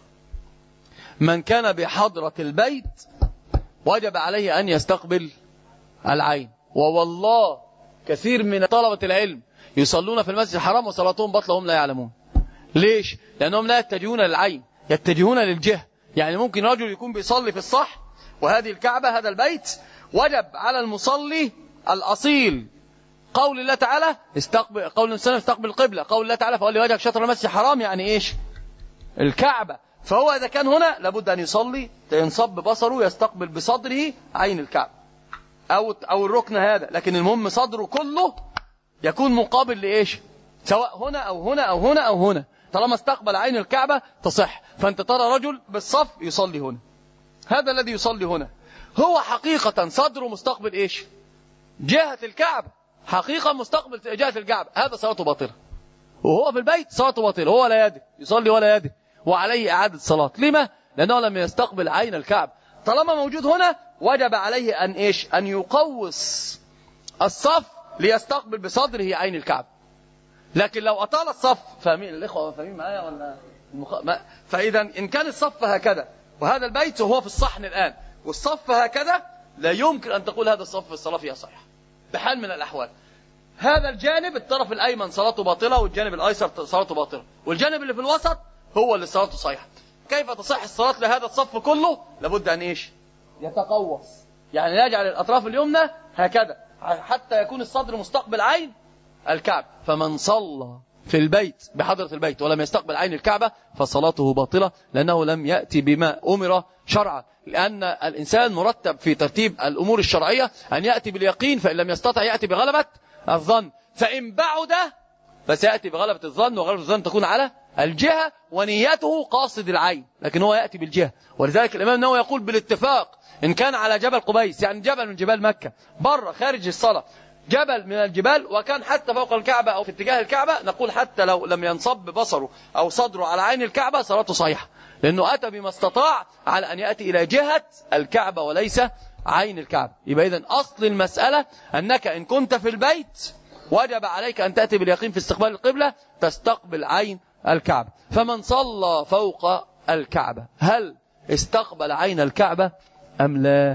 من كان بحضرة البيت وجب عليه أن يستقبل العين. ووالله كثير من طلبة العلم يصلون في المسجد الحرام وصلاتهم بطلة وهم لا يعلمون. ليش؟ لأنهم لا يتجهون للعين، يتجهون للجهة. يعني ممكن رجل يكون بيصلي في الصح وهذه الكعبة هذا البيت، وجب على المصلي الأصيل قول الله تعالى استقبل، قول الإنسان استقبل القبلة، قول الله تعالى فولي وجهك شطر المسجد الحرام، يعني إيش؟ الكعبة. فهو إذا كان هنا لابد أن يصلي ينصب بصره يستقبل بصدره عين الكعبة أو الركن هذا، لكن المهم صدره كله يكون مقابل لإيش؟ سواء هنا أو هنا أو هنا أو هنا، طالما استقبل عين الكعبة تصح. فأنت ترى رجل بالصف يصلي هنا، هذا الذي يصلي هنا هو حقيقة صدره مستقبل إيش؟ جهة الكعبة، حقيقة مستقبل جهة الكعبة، هذا صلاته باطلة. وهو في البيت صلاته باطلة، هو لا يدري يصلي ولا يدري، وعليه إعادة صلاة. لما؟ لأنه لم يستقبل عين الكعبة. طالما موجود هنا وجب عليه أن إيش؟ أن يقوس الصف ليستقبل بصدره عين الكعبة. لكن لو أطال الصف، فاهمين الإخوة فاهمين معايا ولا فإذا إن كان الصف هكذا وهذا البيت وهو في الصحن الآن والصف هكذا، لا يمكن أن تقول هذا الصف الصلاة فيها صحيح بحال من الأحوال. هذا الجانب الطرف الأيمن صلاته باطلة، والجانب الأيسر صلاته باطلة، والجانب اللي في الوسط هو اللي صلاته صحيحة. كيف تصح الصلاة لهذا الصف كله؟ لابد أن إيش؟ يتقوس، يعني يجعل الأطراف اليمنى هكذا حتى يكون الصدر مستقبل عين الكعبة. فمن صلى في البيت بحضرة البيت ولم يستقبل عين الكعبة فصلاته باطلة، لأنه لم يأتي بما أمر شرعا. لأن الإنسان مرتب في ترتيب الأمور الشرعية أن يأتي باليقين، فإن لم يستطع يأتي بغلبة الظن، فإن بعد فسيأتي بغلبة الظن، وغلبة الظن تكون على الجهة ونيته قاصد العين، لكن هو يأتي بالجهة. ولذلك الإمام النووي يقول بالاتفاق إن كان على جبل قبيس، يعني جبل من جبال مكة بره خارج الصلاة، جبل من الجبال، وكان حتى فوق الكعبة أو في اتجاه الكعبة، نقول حتى لو لم ينصب بصره أو صدره على عين الكعبة صلاته صحيحة، لأنه أتى بما استطاع على أن يأتي إلى جهة الكعبة وليس عين الكعبة. يبقى إذن أصل المسألة أنك إن كنت في البيت وجب عليك أن تأتي باليقين في استقبال القبلة، تستقبل عين الكعبة. فمن صلى فوق الكعبة هل استقبل عين الكعبة أم لا؟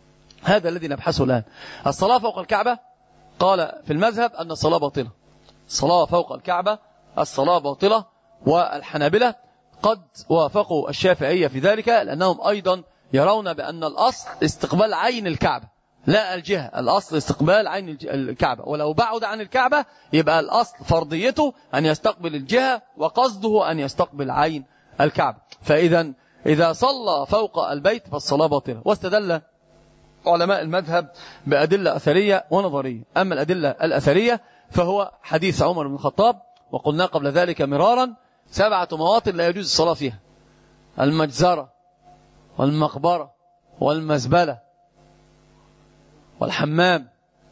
هذا الذي نبحثه الآن. الصلاة فوق الكعبة قال في المذهب أن الصلاة باطلة، الصلاة فوق الكعبة الصلاة باطلة، والحنابلة قد وافقوا الشافعية في ذلك، لأنهم أيضا يرون بأن الأصل استقبال عين الكعبة لا الجهة، الأصل استقبال عين الكعبة، ولو بعد عن الكعبة يبقى الأصل فرضيته أن يستقبل الجهة وقصده أن يستقبل عين الكعبة. فإذا صلى فوق البيت فالصلاة باطلة. واستدل علماء المذهب بأدلة أثرية ونظرية. أما الأدلة الأثرية فهو حديث عمر بن الخطاب، وقلنا قبل ذلك مرارا 7 مواطن لا يجوز الصلاة فيها: المجزرة والمقبرة والمزبلة والحمام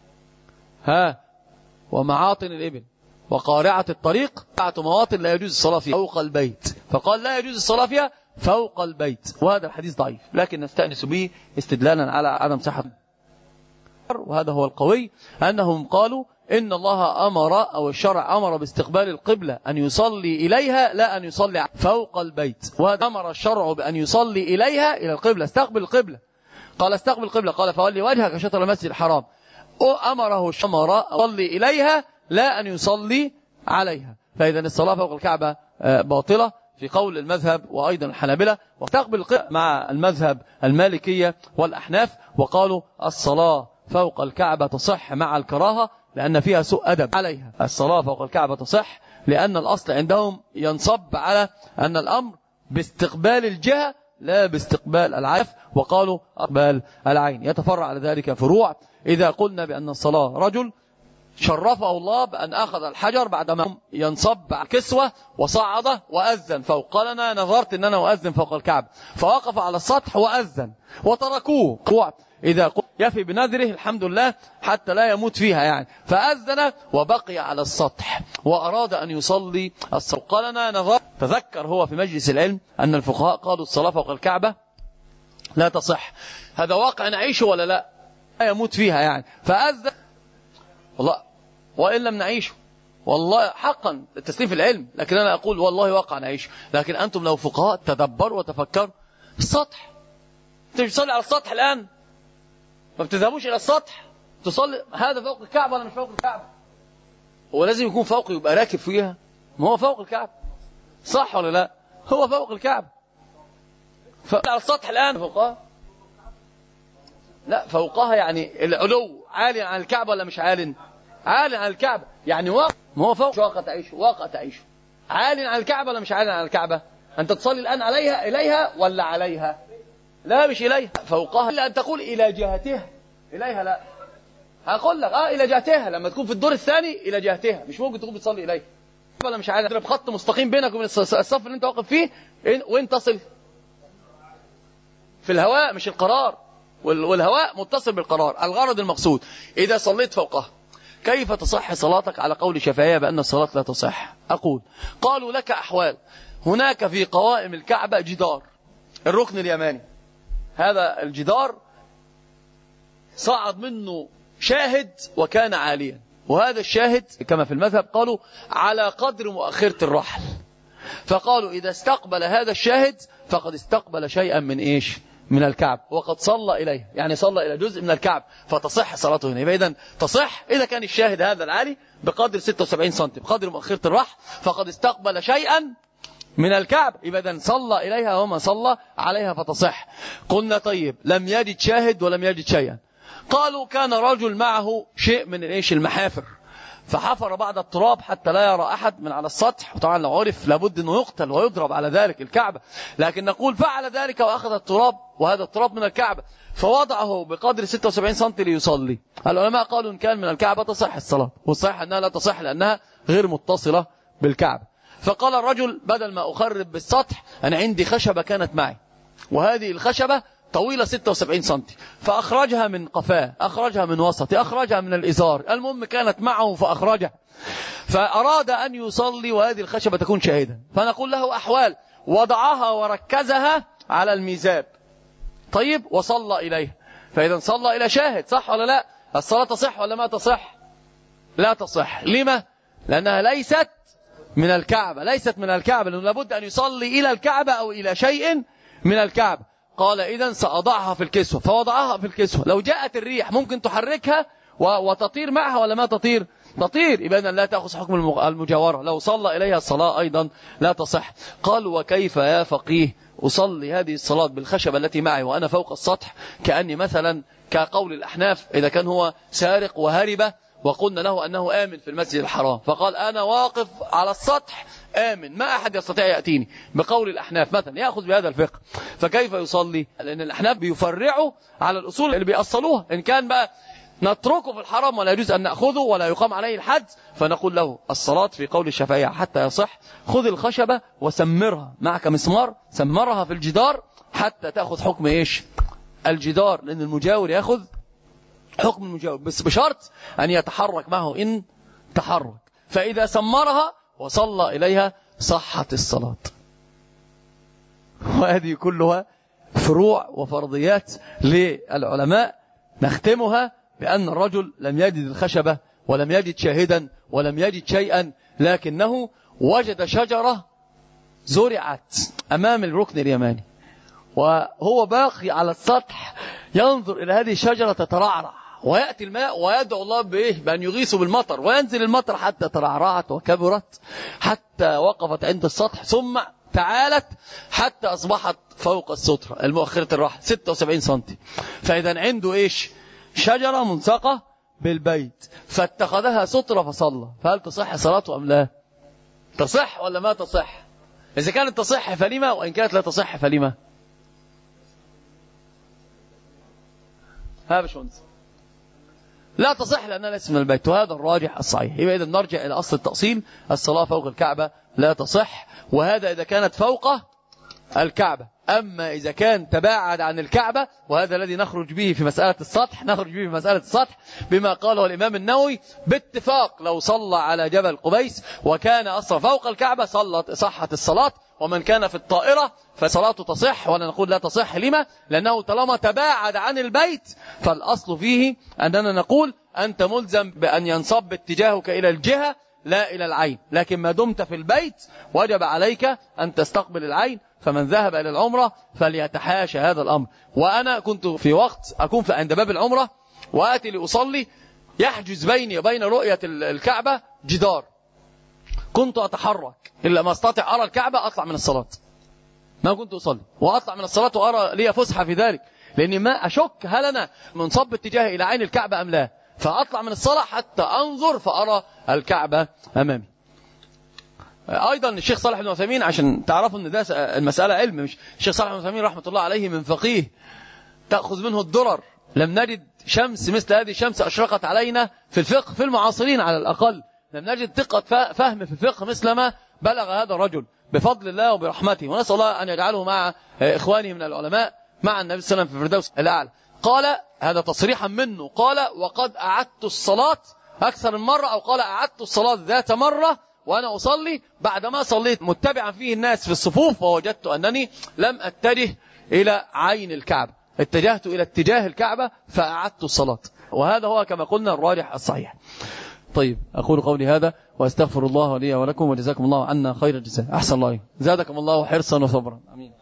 ومعاطن الإبل وقارعة الطريق. 7 مواطن لا يجوز الصلاة فيها فوق البيت، فقال لا يجوز الصلاة فيها فوق البيت، وهذا الحديث ضعيف لكن نستأنس به استدلالا على عدم صحة. وهذا هو القوي، أنهم قالوا إن الله أمر أو الشرع أمر باستقبال القبلة أن يصلي إليها لا أن يصلي فوق البيت، وهذا أمر الشرع بأن يصلي إليها إلى القبلة، استقبل القبلة. قال استقبل القبلة، قال فولي وجهك شطر المسجد الحرام. أمره الشمر يصلي إليها لا أن يصلي عليها. فإذا الصلاة فوق الكعبة باطلة في قول المذهب وأيضا الحنابلة، واستقبل القبلة مع المذهب المالكية والأحناف، وقالوا الصلاة فوق الكعبة تصح مع الكراهة لأن فيها سوء أدب عليها. الصلاة فوق الكعبة تصح لأن الأصل عندهم ينصب على أن الأمر باستقبال الجهة لا باستقبال العين، وقالوا أقبال العين. يتفرع على ذلك فروع. إذا قلنا بأن الصلاة رجل شرفه الله بأن أخذ الحجر بعدما ينصب كسوة وصعده وأذن فوق، قال أنا نظرت أن أنا أؤذن فوق الكعبة، فوقف على السطح وأذن وتركوه. إذا يفي بنذره الحمد لله حتى لا يموت فيها يعني، فأذن وبقي على السطح وأراد أن يصلي الصلاة، قال أنا نظرت. تذكر هو في مجلس العلم أن الفقهاء قالوا الصلاة فوق الكعبة لا تصح. هذا واقع نعيشه ولا لا يموت فيها يعني، فأذن والله وإن لم نعيشه والله حقا التسليم في العلم، لكن أنا أقول والله واقع نعيشه. لكن أنتم لو فقهاء تدبروا وتفكروا، السطح أنت تصلي على السطح الآن، ما بتذهبوش إلى السطح تصلي. هذا فوق الكعبة ولا مش فوق الكعبة؟ هو لازم يكون فوق يبقى راكب فيها؟ ما هو فوق الكعبة، صح ولا لا؟ هو فوق الكعبة. على السطح الآن فوقها؟ لا فوقها يعني العلو عالي عن الكعبة ولا مش عالي؟ عالي عن الكعبة يعني واقع. ما هو فوق واقع تعيشه، واقع تعيشه. عالي عن الكعبة ولا مش عالي عن الكعبة؟ أنت تصلي الآن عليها إليها ولا عليها؟ لا مش إليها، فوقها. إلا أن تقول إلى جهتها، إليها لا. هقول لك إلى جهتها لما تكون في الدور الثاني إلى جهتها، مش ممكن تقوم بتصلي إليها ولا مش عالي. تضرب خط مستقيم بينك وبين الصف اللي أنت واقف فيه وين تصل؟ في الهواء مش القرار، والهواء متصل بالقرار. الغرض المقصود إذا صليت فوقها كيف تصح صلاتك على قول الشافعية بأن الصلاة لا تصح؟ أقول قالوا لك أحوال. هناك في قوائم الكعبة جدار الركن اليماني، هذا الجدار صعد منه شاهد وكان عاليا، وهذا الشاهد كما في المذهب قالوا على قدر مؤخرة الرحل، فقالوا إذا استقبل هذا الشاهد فقد استقبل شيئا من إيش؟ من الكعب، وقد صلى إليه، يعني صلى إلى جزء من الكعب، فتصح صلاته هنا. إذن تصح إذا كان الشاهد هذا العالي بقدر 76 سم بقدر مؤخرة الرحل فقد استقبل شيئا من الكعب، إذن صلى إليها وما صلى عليها فتصح. قلنا طيب لم يجد شاهد ولم يجد شيئا. قالوا كان رجل معه شيء من إيش؟ المحافر، فحفر بعد التراب حتى لا يرى أحد من على السطح، وطبعا لو عرف لابد أنه يقتل ويضرب على ذلك الكعبة، لكن نقول فعل ذلك وأخذ التراب، وهذا التراب من الكعبة، فوضعه بقدر 76 سم ليصلي. العلماء قالوا إن كان من الكعبة تصح الصلاة، والصحيح أنها لا تصح لأنها غير متصلة بالكعبة. فقال الرجل بدل ما أخرب بالسطح أنا عندي خشبة كانت معي، وهذه الخشبة طويلة 76 سم، فأخرجها من قفاه، أخرجها من وسطه، أخرجها من الإزار، المهم كانت معه فأخرجها، فأراد أن يصلي وهذه الخشبة تكون شاهدا. فنقول له أحوال، وضعها وركزها على الميزاب طيب وصلى إليه، فإذا صلى إلى شاهد صح ولا لا؟ الصلاة تصح ولا ما تصح؟ لا تصح. لما؟ لأنها ليست من الكعبة، ليست من الكعبة، لأنه لابد أن يصلي إلى الكعبة أو إلى شيء من الكعبة. قال إذن سأضعها في الكسوة، فوضعها في الكسوة. لو جاءت الريح ممكن تحركها وتطير معها ولا ما تطير؟ تطير، إذن لا تأخذ حكم المجاورة. لو صلى إليها الصلاة أيضا لا تصح. قال وكيف يا فقيه أصلي هذه الصلاة بالخشبة التي معي وأنا فوق السطح، كأني مثلا كقول الأحناف إذا كان هو سارق وهرب وقلنا له أنه آمن في المسجد الحرام، فقال أنا واقف على السطح آمن، ما أحد يستطيع يأتيني بقول الأحناف مثلا يأخذ بهذا الفقه، فكيف يصلي؟ لأن الأحناف بيفرعوا على الأصول اللي بيأصلوها. إن كان بقى نتركه في الحرام ولا يجوز أن نأخذه ولا يقام عليه الحد، فنقول له الصلاة في قول الشافعية حتى يصح خذ الخشبة وسمرها، معك مسمار سمرها في الجدار حتى تأخذ حكم إيش؟ الجدار، لأن المجاور يأخذ حكم المجاور، بس بشرط أن يتحرك معه إن تحرك. فإذا سمرها وصلى إليها صحت الصلاة. وهذه كلها فروع وفرضيات للعلماء نختمها بأن الرجل لم يجد الخشبة ولم يجد شاهدا ولم يجد شيئا، لكنه وجد شجرة زرعت أمام الركن اليماني، وهو باقي على السطح ينظر إلى هذه الشجرة تترعرع، ويأتي الماء ويدعو الله بأن يغيثه بالمطر، وينزل المطر حتى ترعرعت وكبرت حتى وقفت عند السطح، ثم تعالت حتى أصبحت فوق السترة المؤخرة الراحة 76 سنتي. فإذا عنده إيش؟ شجرة منسقة بالبيت، فاتخذها سترة فصلى. فهل تصح صلاته أم لا؟ تصح ولا ما تصح؟ إذا كانت تصح فلما، وإن كانت لا تصح فلما؟ ها باشمهندس، لا تصح لأنها ليست من البيت، وهذا الراجح الصحيح. يبقى إذا نرجع إلى أصل التأصيل، الصلاة فوق الكعبة لا تصح، وهذا إذا كانت فوق الكعبة. أما إذا كان تباعد عن الكعبة، وهذا الذي نخرج به في مسألة السطح، نخرج به في مسألة السطح بما قاله الإمام النووي باتفاق، لو صلى على جبل قبيس وكان أصلا فوق الكعبة صحت الصلاة، ومن كان في الطائرة فصلاته تصح، ولا نقول لا تصح. لما؟ لأنه طالما تباعد عن البيت فالأصل فيه أننا نقول أنت ملزم بأن ينصب اتجاهك إلى الجهة لا إلى العين، لكن ما دمت في البيت وجب عليك أن تستقبل العين. فمن ذهب إلى العمرة فليتحاشى هذا الأمر. وأنا كنت في وقت أكون عند باب العمرة وآتي لأصلي، يحجز بيني وبين رؤية الكعبة جدار، كنت أتحرك إلا ما استطيع أرى الكعبة أطلع من الصلاة، ما كنت أصلي وأطلع من الصلاة وأرى لي فسحة في ذلك، لأني ما أشك هل أنا منصب اتجاهي إلى عين الكعبة أم لا، فأطلع من الصلاة حتى أنظر فأرى الكعبة أمامي. أيضا الشيخ صالح بن عثيمين، عشان تعرفوا أن ده المسألة علم، مش الشيخ صالح بن عثيمين رحمة الله عليه من فقيه تأخذ منه الدرر. لم نجد شمس مثل هذه الشمس أشرقت علينا في الفقه في المعاصرين على الأقل، لم نجد دقة فهم في الفقه مثل ما بلغ هذا الرجل بفضل الله وبرحمته، ونسأل الله أن يجعله مع إخوانه من العلماء مع النبي صلى الله عليه وسلم في الفردوس الأعلى. قال هذا تصريحا منه، قال وقد أعدت الصلاة أكثر من مرة، أو قال أعدت الصلاة ذات مرة وأنا أصلي بعدما صليت متبعا فيه الناس في الصفوف، ووجدت أنني لم أتجه إلى عين الكعبة، اتجهت إلى اتجاه الكعبة فأعدت الصلاة، وهذا هو كما قلنا الراجح الصحيح. طيب، أقول قولي هذا وأستغفر الله لي ولكم، وجزاكم الله عنا خير الجزاء. أحسن الله، زادكم الله حرصا وصبرا. آمين.